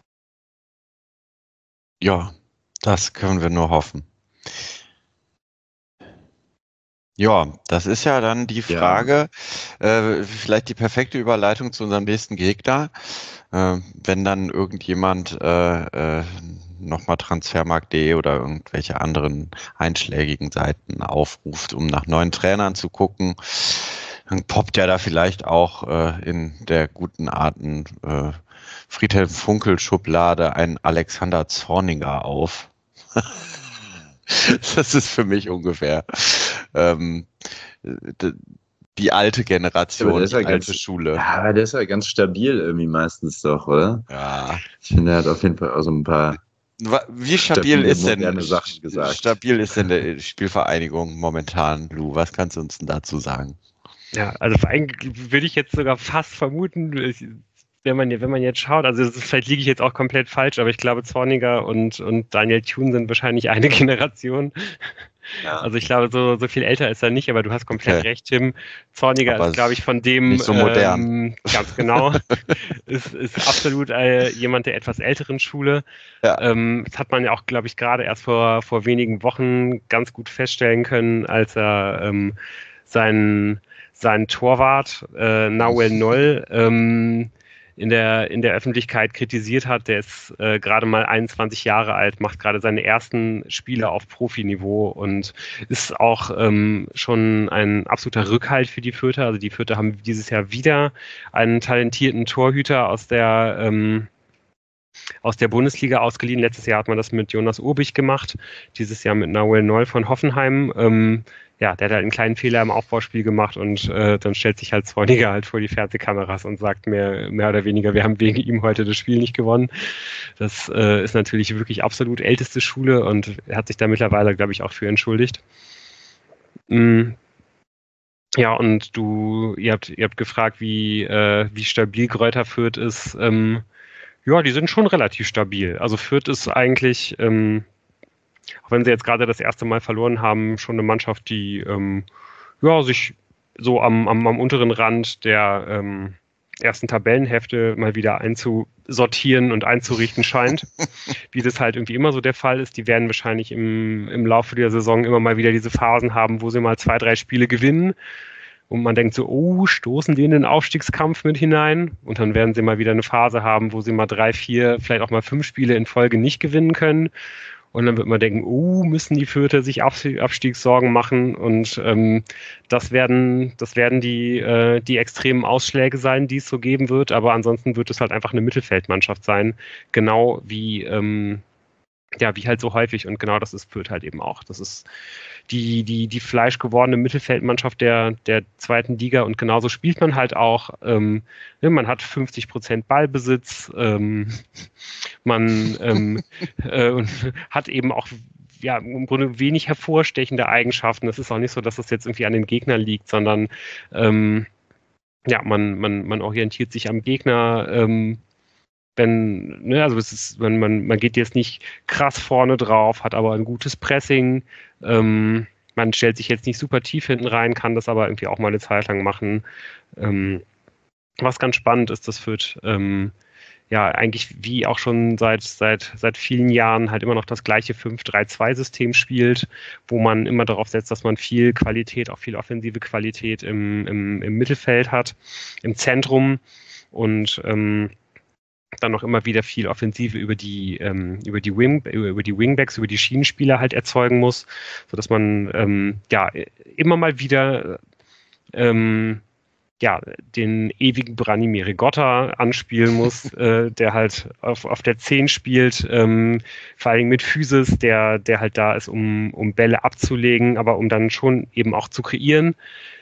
Speaker 3: Ja, das können wir nur hoffen. Ja, das ist ja dann die Frage, vielleicht die perfekte Überleitung zu unserem nächsten Gegner. Wenn dann irgendjemand nochmal transfermarkt.de oder irgendwelche anderen einschlägigen Seiten aufruft, um nach neuen Trainern zu gucken, dann poppt ja da vielleicht auch in der guten Arten Friedhelm Funkel-Schublade ein Alexander Zorniger auf. Das ist für mich ungefähr die alte Generation, die alte Schule.
Speaker 2: Ja, aber der ist ja ganz stabil irgendwie meistens doch, oder?
Speaker 3: Ja.
Speaker 2: Ich finde, er hat auf jeden Fall auch so ein paar
Speaker 3: Wie stabil ist denn
Speaker 2: die
Speaker 3: Spielvereinigung momentan, Lou? Was kannst du uns denn dazu sagen?
Speaker 1: Ja, also eigentlich würde ich jetzt sogar fast vermuten, wenn man jetzt schaut, also vielleicht liege ich jetzt auch komplett falsch, aber ich glaube, Zorniger und Daniel Thune sind wahrscheinlich eine Generation. Ja. Also ich glaube, so viel älter ist er nicht, aber du hast komplett recht, Tim. Zorniger ist, glaube ich, von dem
Speaker 3: nicht so modern.
Speaker 1: Ganz genau. ist absolut jemand der etwas älteren Schule.
Speaker 3: Ja.
Speaker 1: Das hat man ja auch, glaube ich, gerade erst vor wenigen Wochen ganz gut feststellen können, als er seinen Torwart Nahuel Noll in der Öffentlichkeit kritisiert hat. Der ist gerade mal 21 Jahre alt, macht gerade seine ersten Spiele auf Profiniveau und ist auch schon ein absoluter Rückhalt für die Fürther. Also die Fürther haben dieses Jahr wieder einen talentierten Torhüter aus der Bundesliga ausgeliehen. Letztes Jahr hat man das mit Jonas Urbich gemacht, dieses Jahr mit Nahuel Noll von Hoffenheim. Der hat halt einen kleinen Fehler im Aufbauspiel gemacht und dann stellt sich halt Zorniger halt vor die Fernsehkameras und sagt mehr oder weniger, wir haben wegen ihm heute das Spiel nicht gewonnen. Das ist natürlich wirklich absolut älteste Schule und er hat sich da mittlerweile, glaube ich, auch für entschuldigt. Ja, und ihr habt gefragt, wie stabil Greuther Fürth ist. Ja, die sind schon relativ stabil. Also Fürth ist eigentlich, auch wenn sie jetzt gerade das erste Mal verloren haben, schon eine Mannschaft, die sich so am unteren Rand der ersten Tabellenhälfte mal wieder einzusortieren und einzurichten scheint, wie das halt irgendwie immer so der Fall ist. Die werden wahrscheinlich im Laufe der Saison immer mal wieder diese Phasen haben, wo sie mal 2, 3 Spiele gewinnen und man denkt so, stoßen die in den Aufstiegskampf mit hinein und dann werden sie mal wieder eine Phase haben, wo sie mal 3, 4, vielleicht auch mal 5 Spiele in Folge nicht gewinnen können. Und dann wird man denken, müssen die Fürther sich Abstiegssorgen machen und das werden die extremen Ausschläge sein, die es so geben wird, aber ansonsten wird es halt einfach eine Mittelfeldmannschaft sein, genau wie halt so häufig und genau das ist Fürth halt eben auch. Das ist die fleischgewordene Mittelfeldmannschaft der zweiten Liga und genauso spielt man halt auch. Man hat 50% Ballbesitz, man hat eben auch im Grunde wenig hervorstechende Eigenschaften. Es ist auch nicht so, dass es jetzt irgendwie an den Gegnern liegt, sondern man orientiert sich am Gegner. Man geht jetzt nicht krass vorne drauf, hat aber ein gutes Pressing. Man stellt sich jetzt nicht super tief hinten rein, kann das aber irgendwie auch mal eine Zeit lang machen. Was ganz spannend ist, das Fürth eigentlich wie auch schon seit vielen Jahren halt immer noch das gleiche 5-3-2-System spielt, wo man immer darauf setzt, dass man viel Qualität, auch viel offensive Qualität im Mittelfeld hat, im Zentrum und dann noch immer wieder viel Offensive über die Wingbacks, über die Schienenspieler halt erzeugen muss, sodass man immer mal wieder den ewigen Branimir Rigotta anspielen muss, der halt auf der 10 spielt, vor allen Dingen mit Physis, der halt da ist, um Bälle abzulegen, aber um dann schon eben auch zu kreieren.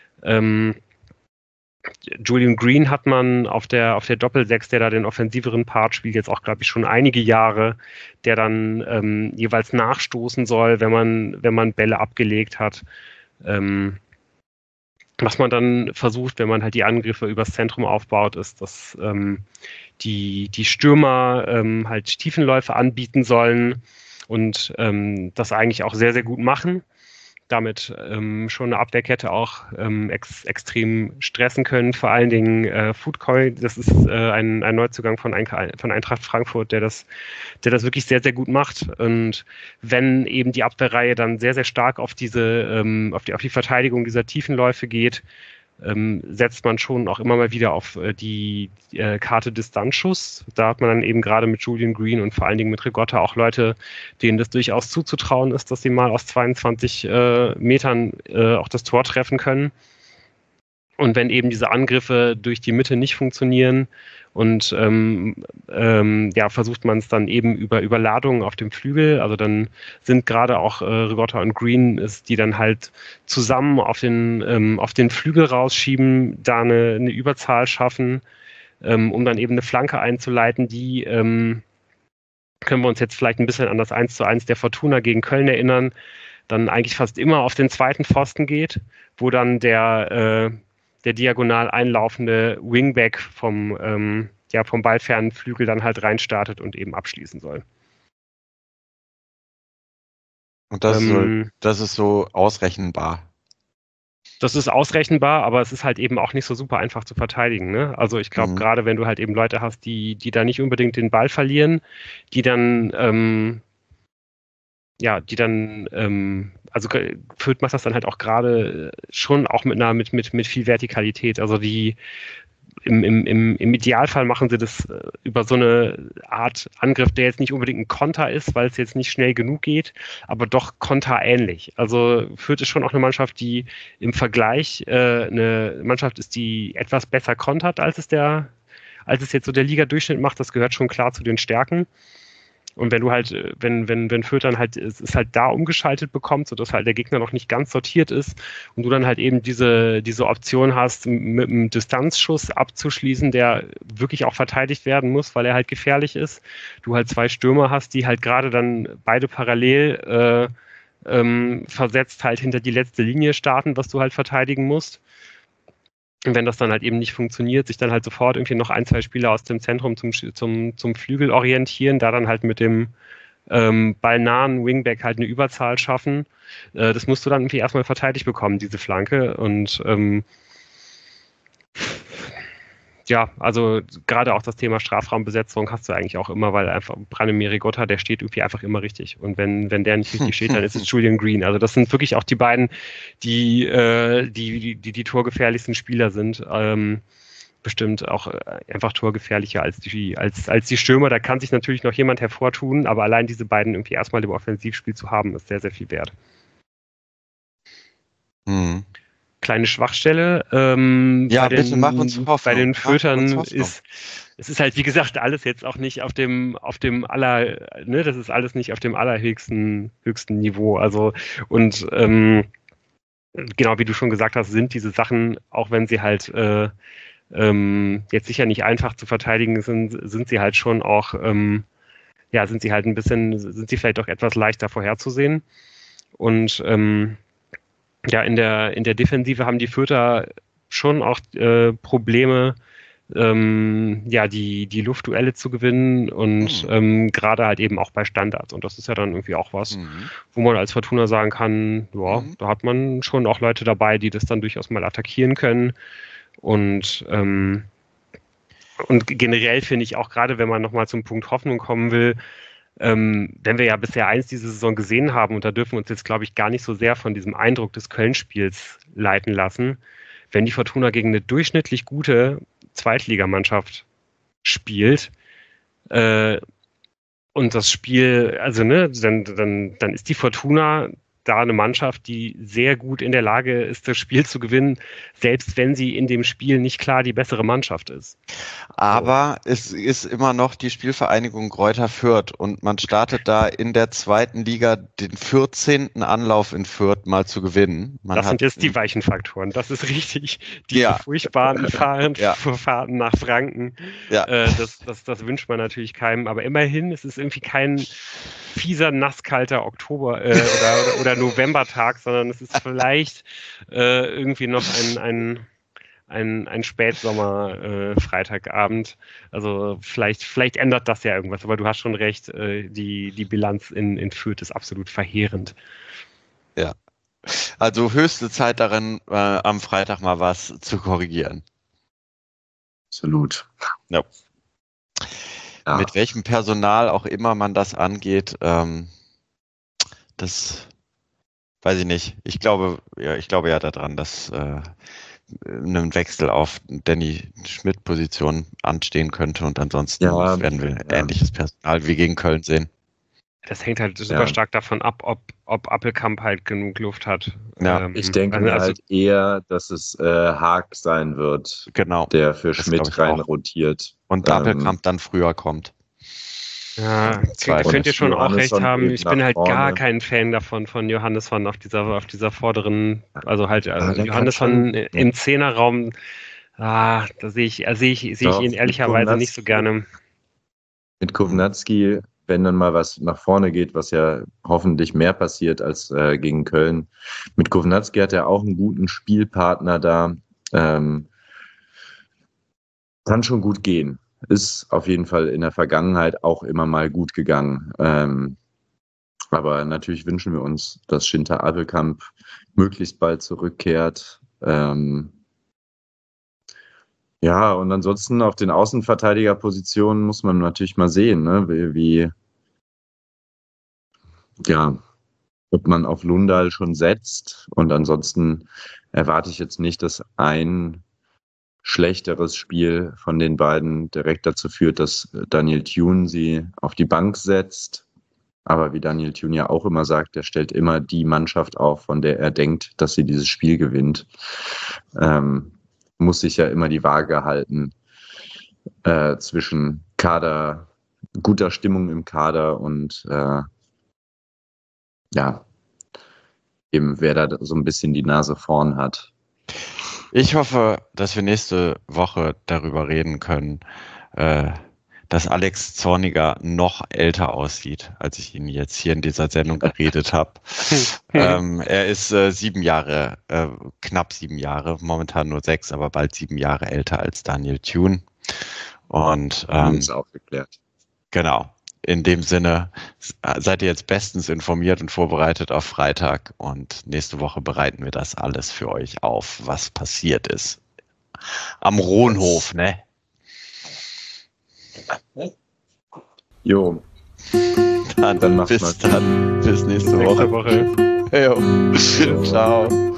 Speaker 1: Julian Green hat man auf der Doppel-6, der da den offensiveren Part spielt, jetzt auch, glaube ich, schon einige Jahre, der dann jeweils nachstoßen soll, wenn man Bälle abgelegt hat. Was man dann versucht, wenn man halt die Angriffe übers Zentrum aufbaut, ist, dass die Stürmer halt Tiefenläufe anbieten sollen und das eigentlich auch sehr, sehr gut machen. Damit schon eine Abwehrkette auch extrem stressen können. Vor allen Dingen Foodcoy, das ist ein Neuzugang von Eintracht Frankfurt, der das wirklich sehr, sehr gut macht. Und wenn eben die Abwehrreihe dann sehr, sehr stark auf die Verteidigung dieser Tiefenläufe geht, setzt man schon auch immer mal wieder auf die Karte Distanzschuss. Da hat man dann eben gerade mit Julian Green und vor allen Dingen mit Rigotta auch Leute, denen das durchaus zuzutrauen ist, dass sie mal aus 22 Metern auch das Tor treffen können. Und wenn eben diese Angriffe durch die Mitte nicht funktionieren und versucht man es dann eben über Überladungen auf dem Flügel, also dann sind gerade auch Rigotta und Green, die dann halt zusammen auf den Flügel rausschieben, da eine Überzahl schaffen, um dann eben eine Flanke einzuleiten, die können wir uns jetzt vielleicht ein bisschen an das 1:1 der Fortuna gegen Köln erinnern, dann eigentlich fast immer auf den zweiten Pfosten geht, wo dann der diagonal einlaufende Wingback vom ballfernen Flügel dann halt reinstartet und eben abschließen soll.
Speaker 3: Und das ist so ausrechenbar.
Speaker 1: Das ist ausrechenbar, aber es ist halt eben auch nicht so super einfach zu verteidigen. Ne? Also ich glaube, gerade wenn du halt eben Leute hast, die da nicht unbedingt den Ball verlieren, also Fürth macht das dann halt auch gerade schon auch mit viel Vertikalität. Also im Idealfall machen sie das über so eine Art Angriff, der jetzt nicht unbedingt ein Konter ist, weil es jetzt nicht schnell genug geht, aber doch konterähnlich. Also Fürth ist schon auch eine Mannschaft, die im Vergleich eine Mannschaft ist, die etwas besser kontert, als es jetzt so der Liga-Durchschnitt macht. Das gehört schon klar zu den Stärken. Und wenn du halt, wenn Fürth dann halt es halt da umgeschaltet bekommt, sodass halt der Gegner noch nicht ganz sortiert ist und du dann halt eben diese Option hast, mit einem Distanzschuss abzuschließen, der wirklich auch verteidigt werden muss, weil er halt gefährlich ist. Du halt 2 Stürmer hast, die halt gerade dann beide parallel versetzt halt hinter die letzte Linie starten, was du halt verteidigen musst. Und wenn das dann halt eben nicht funktioniert, sich dann halt sofort irgendwie noch 1, 2 Spieler aus dem Zentrum zum Flügel orientieren, da dann halt mit dem ballnahen Wingback halt eine Überzahl schaffen. Das musst du dann irgendwie erstmal verteidigt bekommen, diese Flanke. Und also gerade auch das Thema Strafraumbesetzung hast du eigentlich auch immer, weil einfach Branimir Rigotta, der steht irgendwie einfach immer richtig. Und wenn der nicht richtig steht, dann ist es Julian Green. Also das sind wirklich auch die beiden, die torgefährlichsten Spieler sind. Bestimmt auch einfach torgefährlicher als die Stürmer. Da kann sich natürlich noch jemand hervortun, aber allein diese beiden irgendwie erstmal im Offensivspiel zu haben, ist sehr, sehr viel wert. Kleine Schwachstelle.
Speaker 3: Bitte mach uns Hoffnung.
Speaker 1: Bei den Fürthern es ist halt, wie gesagt, alles jetzt auch nicht auf dem das ist alles nicht auf dem allerhöchsten Niveau. Also, und genau wie du schon gesagt hast, sind diese Sachen, auch wenn sie halt jetzt sicher nicht einfach zu verteidigen sind sie halt schon auch, sind sie vielleicht auch etwas leichter vorherzusehen. Und in der Defensive haben die Fürther schon auch Probleme, die Luftduelle zu gewinnen und gerade halt eben auch bei Standards. Und das ist ja dann irgendwie auch was, wo man als Fortuna sagen kann, da hat man schon auch Leute dabei, die das dann durchaus mal attackieren können. Und generell finde ich auch gerade, wenn man nochmal zum Punkt Hoffnung kommen will, wenn wir ja bisher eins diese Saison gesehen haben, und da dürfen wir uns jetzt, glaube ich, gar nicht so sehr von diesem Eindruck des Köln-Spiels leiten lassen, wenn die Fortuna gegen eine durchschnittlich gute Zweitligamannschaft spielt, Und das Spiel, also ne, dann ist die Fortuna da eine Mannschaft, die sehr gut in der Lage ist, das Spiel zu gewinnen, selbst wenn sie in dem Spiel nicht klar die bessere Mannschaft ist.
Speaker 3: Aber es ist immer noch die Spielvereinigung Greuther Fürth und man startet da in der zweiten Liga den 14. Anlauf in Fürth mal zu gewinnen.
Speaker 1: Das sind jetzt die weichen Faktoren, das ist richtig. Die furchtbaren Fahrten nach Franken, das wünscht man natürlich keinem, aber immerhin, es ist irgendwie kein fieser, nasskalter Oktober oder Novembertag, sondern es ist vielleicht irgendwie noch ein Spätsommer Freitagabend. Also vielleicht ändert das ja irgendwas, aber du hast schon recht, die Bilanz in Fürth ist absolut verheerend.
Speaker 3: Ja, also höchste Zeit darin, am Freitag mal was zu korrigieren.
Speaker 2: Absolut.
Speaker 3: Ja. Mit welchem Personal auch immer man das angeht, das weiß ich nicht. Ich glaube ja daran, dass ein Wechsel auf Danny Schmidt-Position anstehen könnte und ansonsten werden wir ähnliches Personal wie gegen Köln sehen.
Speaker 1: Das hängt halt super stark davon ab, ob Appelkamp halt genug Luft hat.
Speaker 2: Ja, ich denke halt eher, dass es Haag sein wird, der für Schmidt rein rotiert.
Speaker 3: Und Appelkamp dann früher kommt.
Speaker 1: Ja, könnt ihr schon auch recht haben. Ich bin halt gar kein Fan davon, von Johannesson auf dieser vorderen, also halt Johannesson im Zehnerraum, da sehe ich ihn ehrlicherweise nicht so gerne.
Speaker 2: Mit Kownacki, wenn dann mal was nach vorne geht, was ja hoffentlich mehr passiert als gegen Köln. Mit Kownacki hat er auch einen guten Spielpartner da. Kann schon gut gehen. Ist auf jeden Fall in der Vergangenheit auch immer mal gut gegangen. Aber natürlich wünschen wir uns, dass Schinter Appelkamp möglichst bald zurückkehrt. Ja, und ansonsten auf den Außenverteidigerpositionen muss man natürlich mal sehen, ne, ob man auf Lundahl schon setzt. Und ansonsten erwarte ich jetzt nicht, dass ein schlechteres Spiel von den beiden direkt dazu führt, dass Daniel Thune sie auf die Bank setzt. Aber wie Daniel Thune ja auch immer sagt, er stellt immer die Mannschaft auf, von der er denkt, dass sie dieses Spiel gewinnt. Muss sich ja immer die Waage halten zwischen guter Stimmung im Kader und eben wer da so ein bisschen die Nase vorn hat.
Speaker 3: Ich hoffe, dass wir nächste Woche darüber reden können, dass Alex Zorniger noch älter aussieht, als ich ihn jetzt hier in dieser Sendung geredet habe. Er ist 7 Jahre, knapp 7 Jahre, momentan nur 6, aber bald 7 Jahre älter als Daniel Thune. Und
Speaker 2: ist auch geklärt.
Speaker 3: Genau. In dem Sinne seid ihr jetzt bestens informiert und vorbereitet auf Freitag und nächste Woche bereiten wir das alles für euch auf, was passiert ist. Am Rohnhof, ne?
Speaker 2: Jo.
Speaker 3: Dann bis nächste Woche.
Speaker 1: Jo.
Speaker 3: Ciao.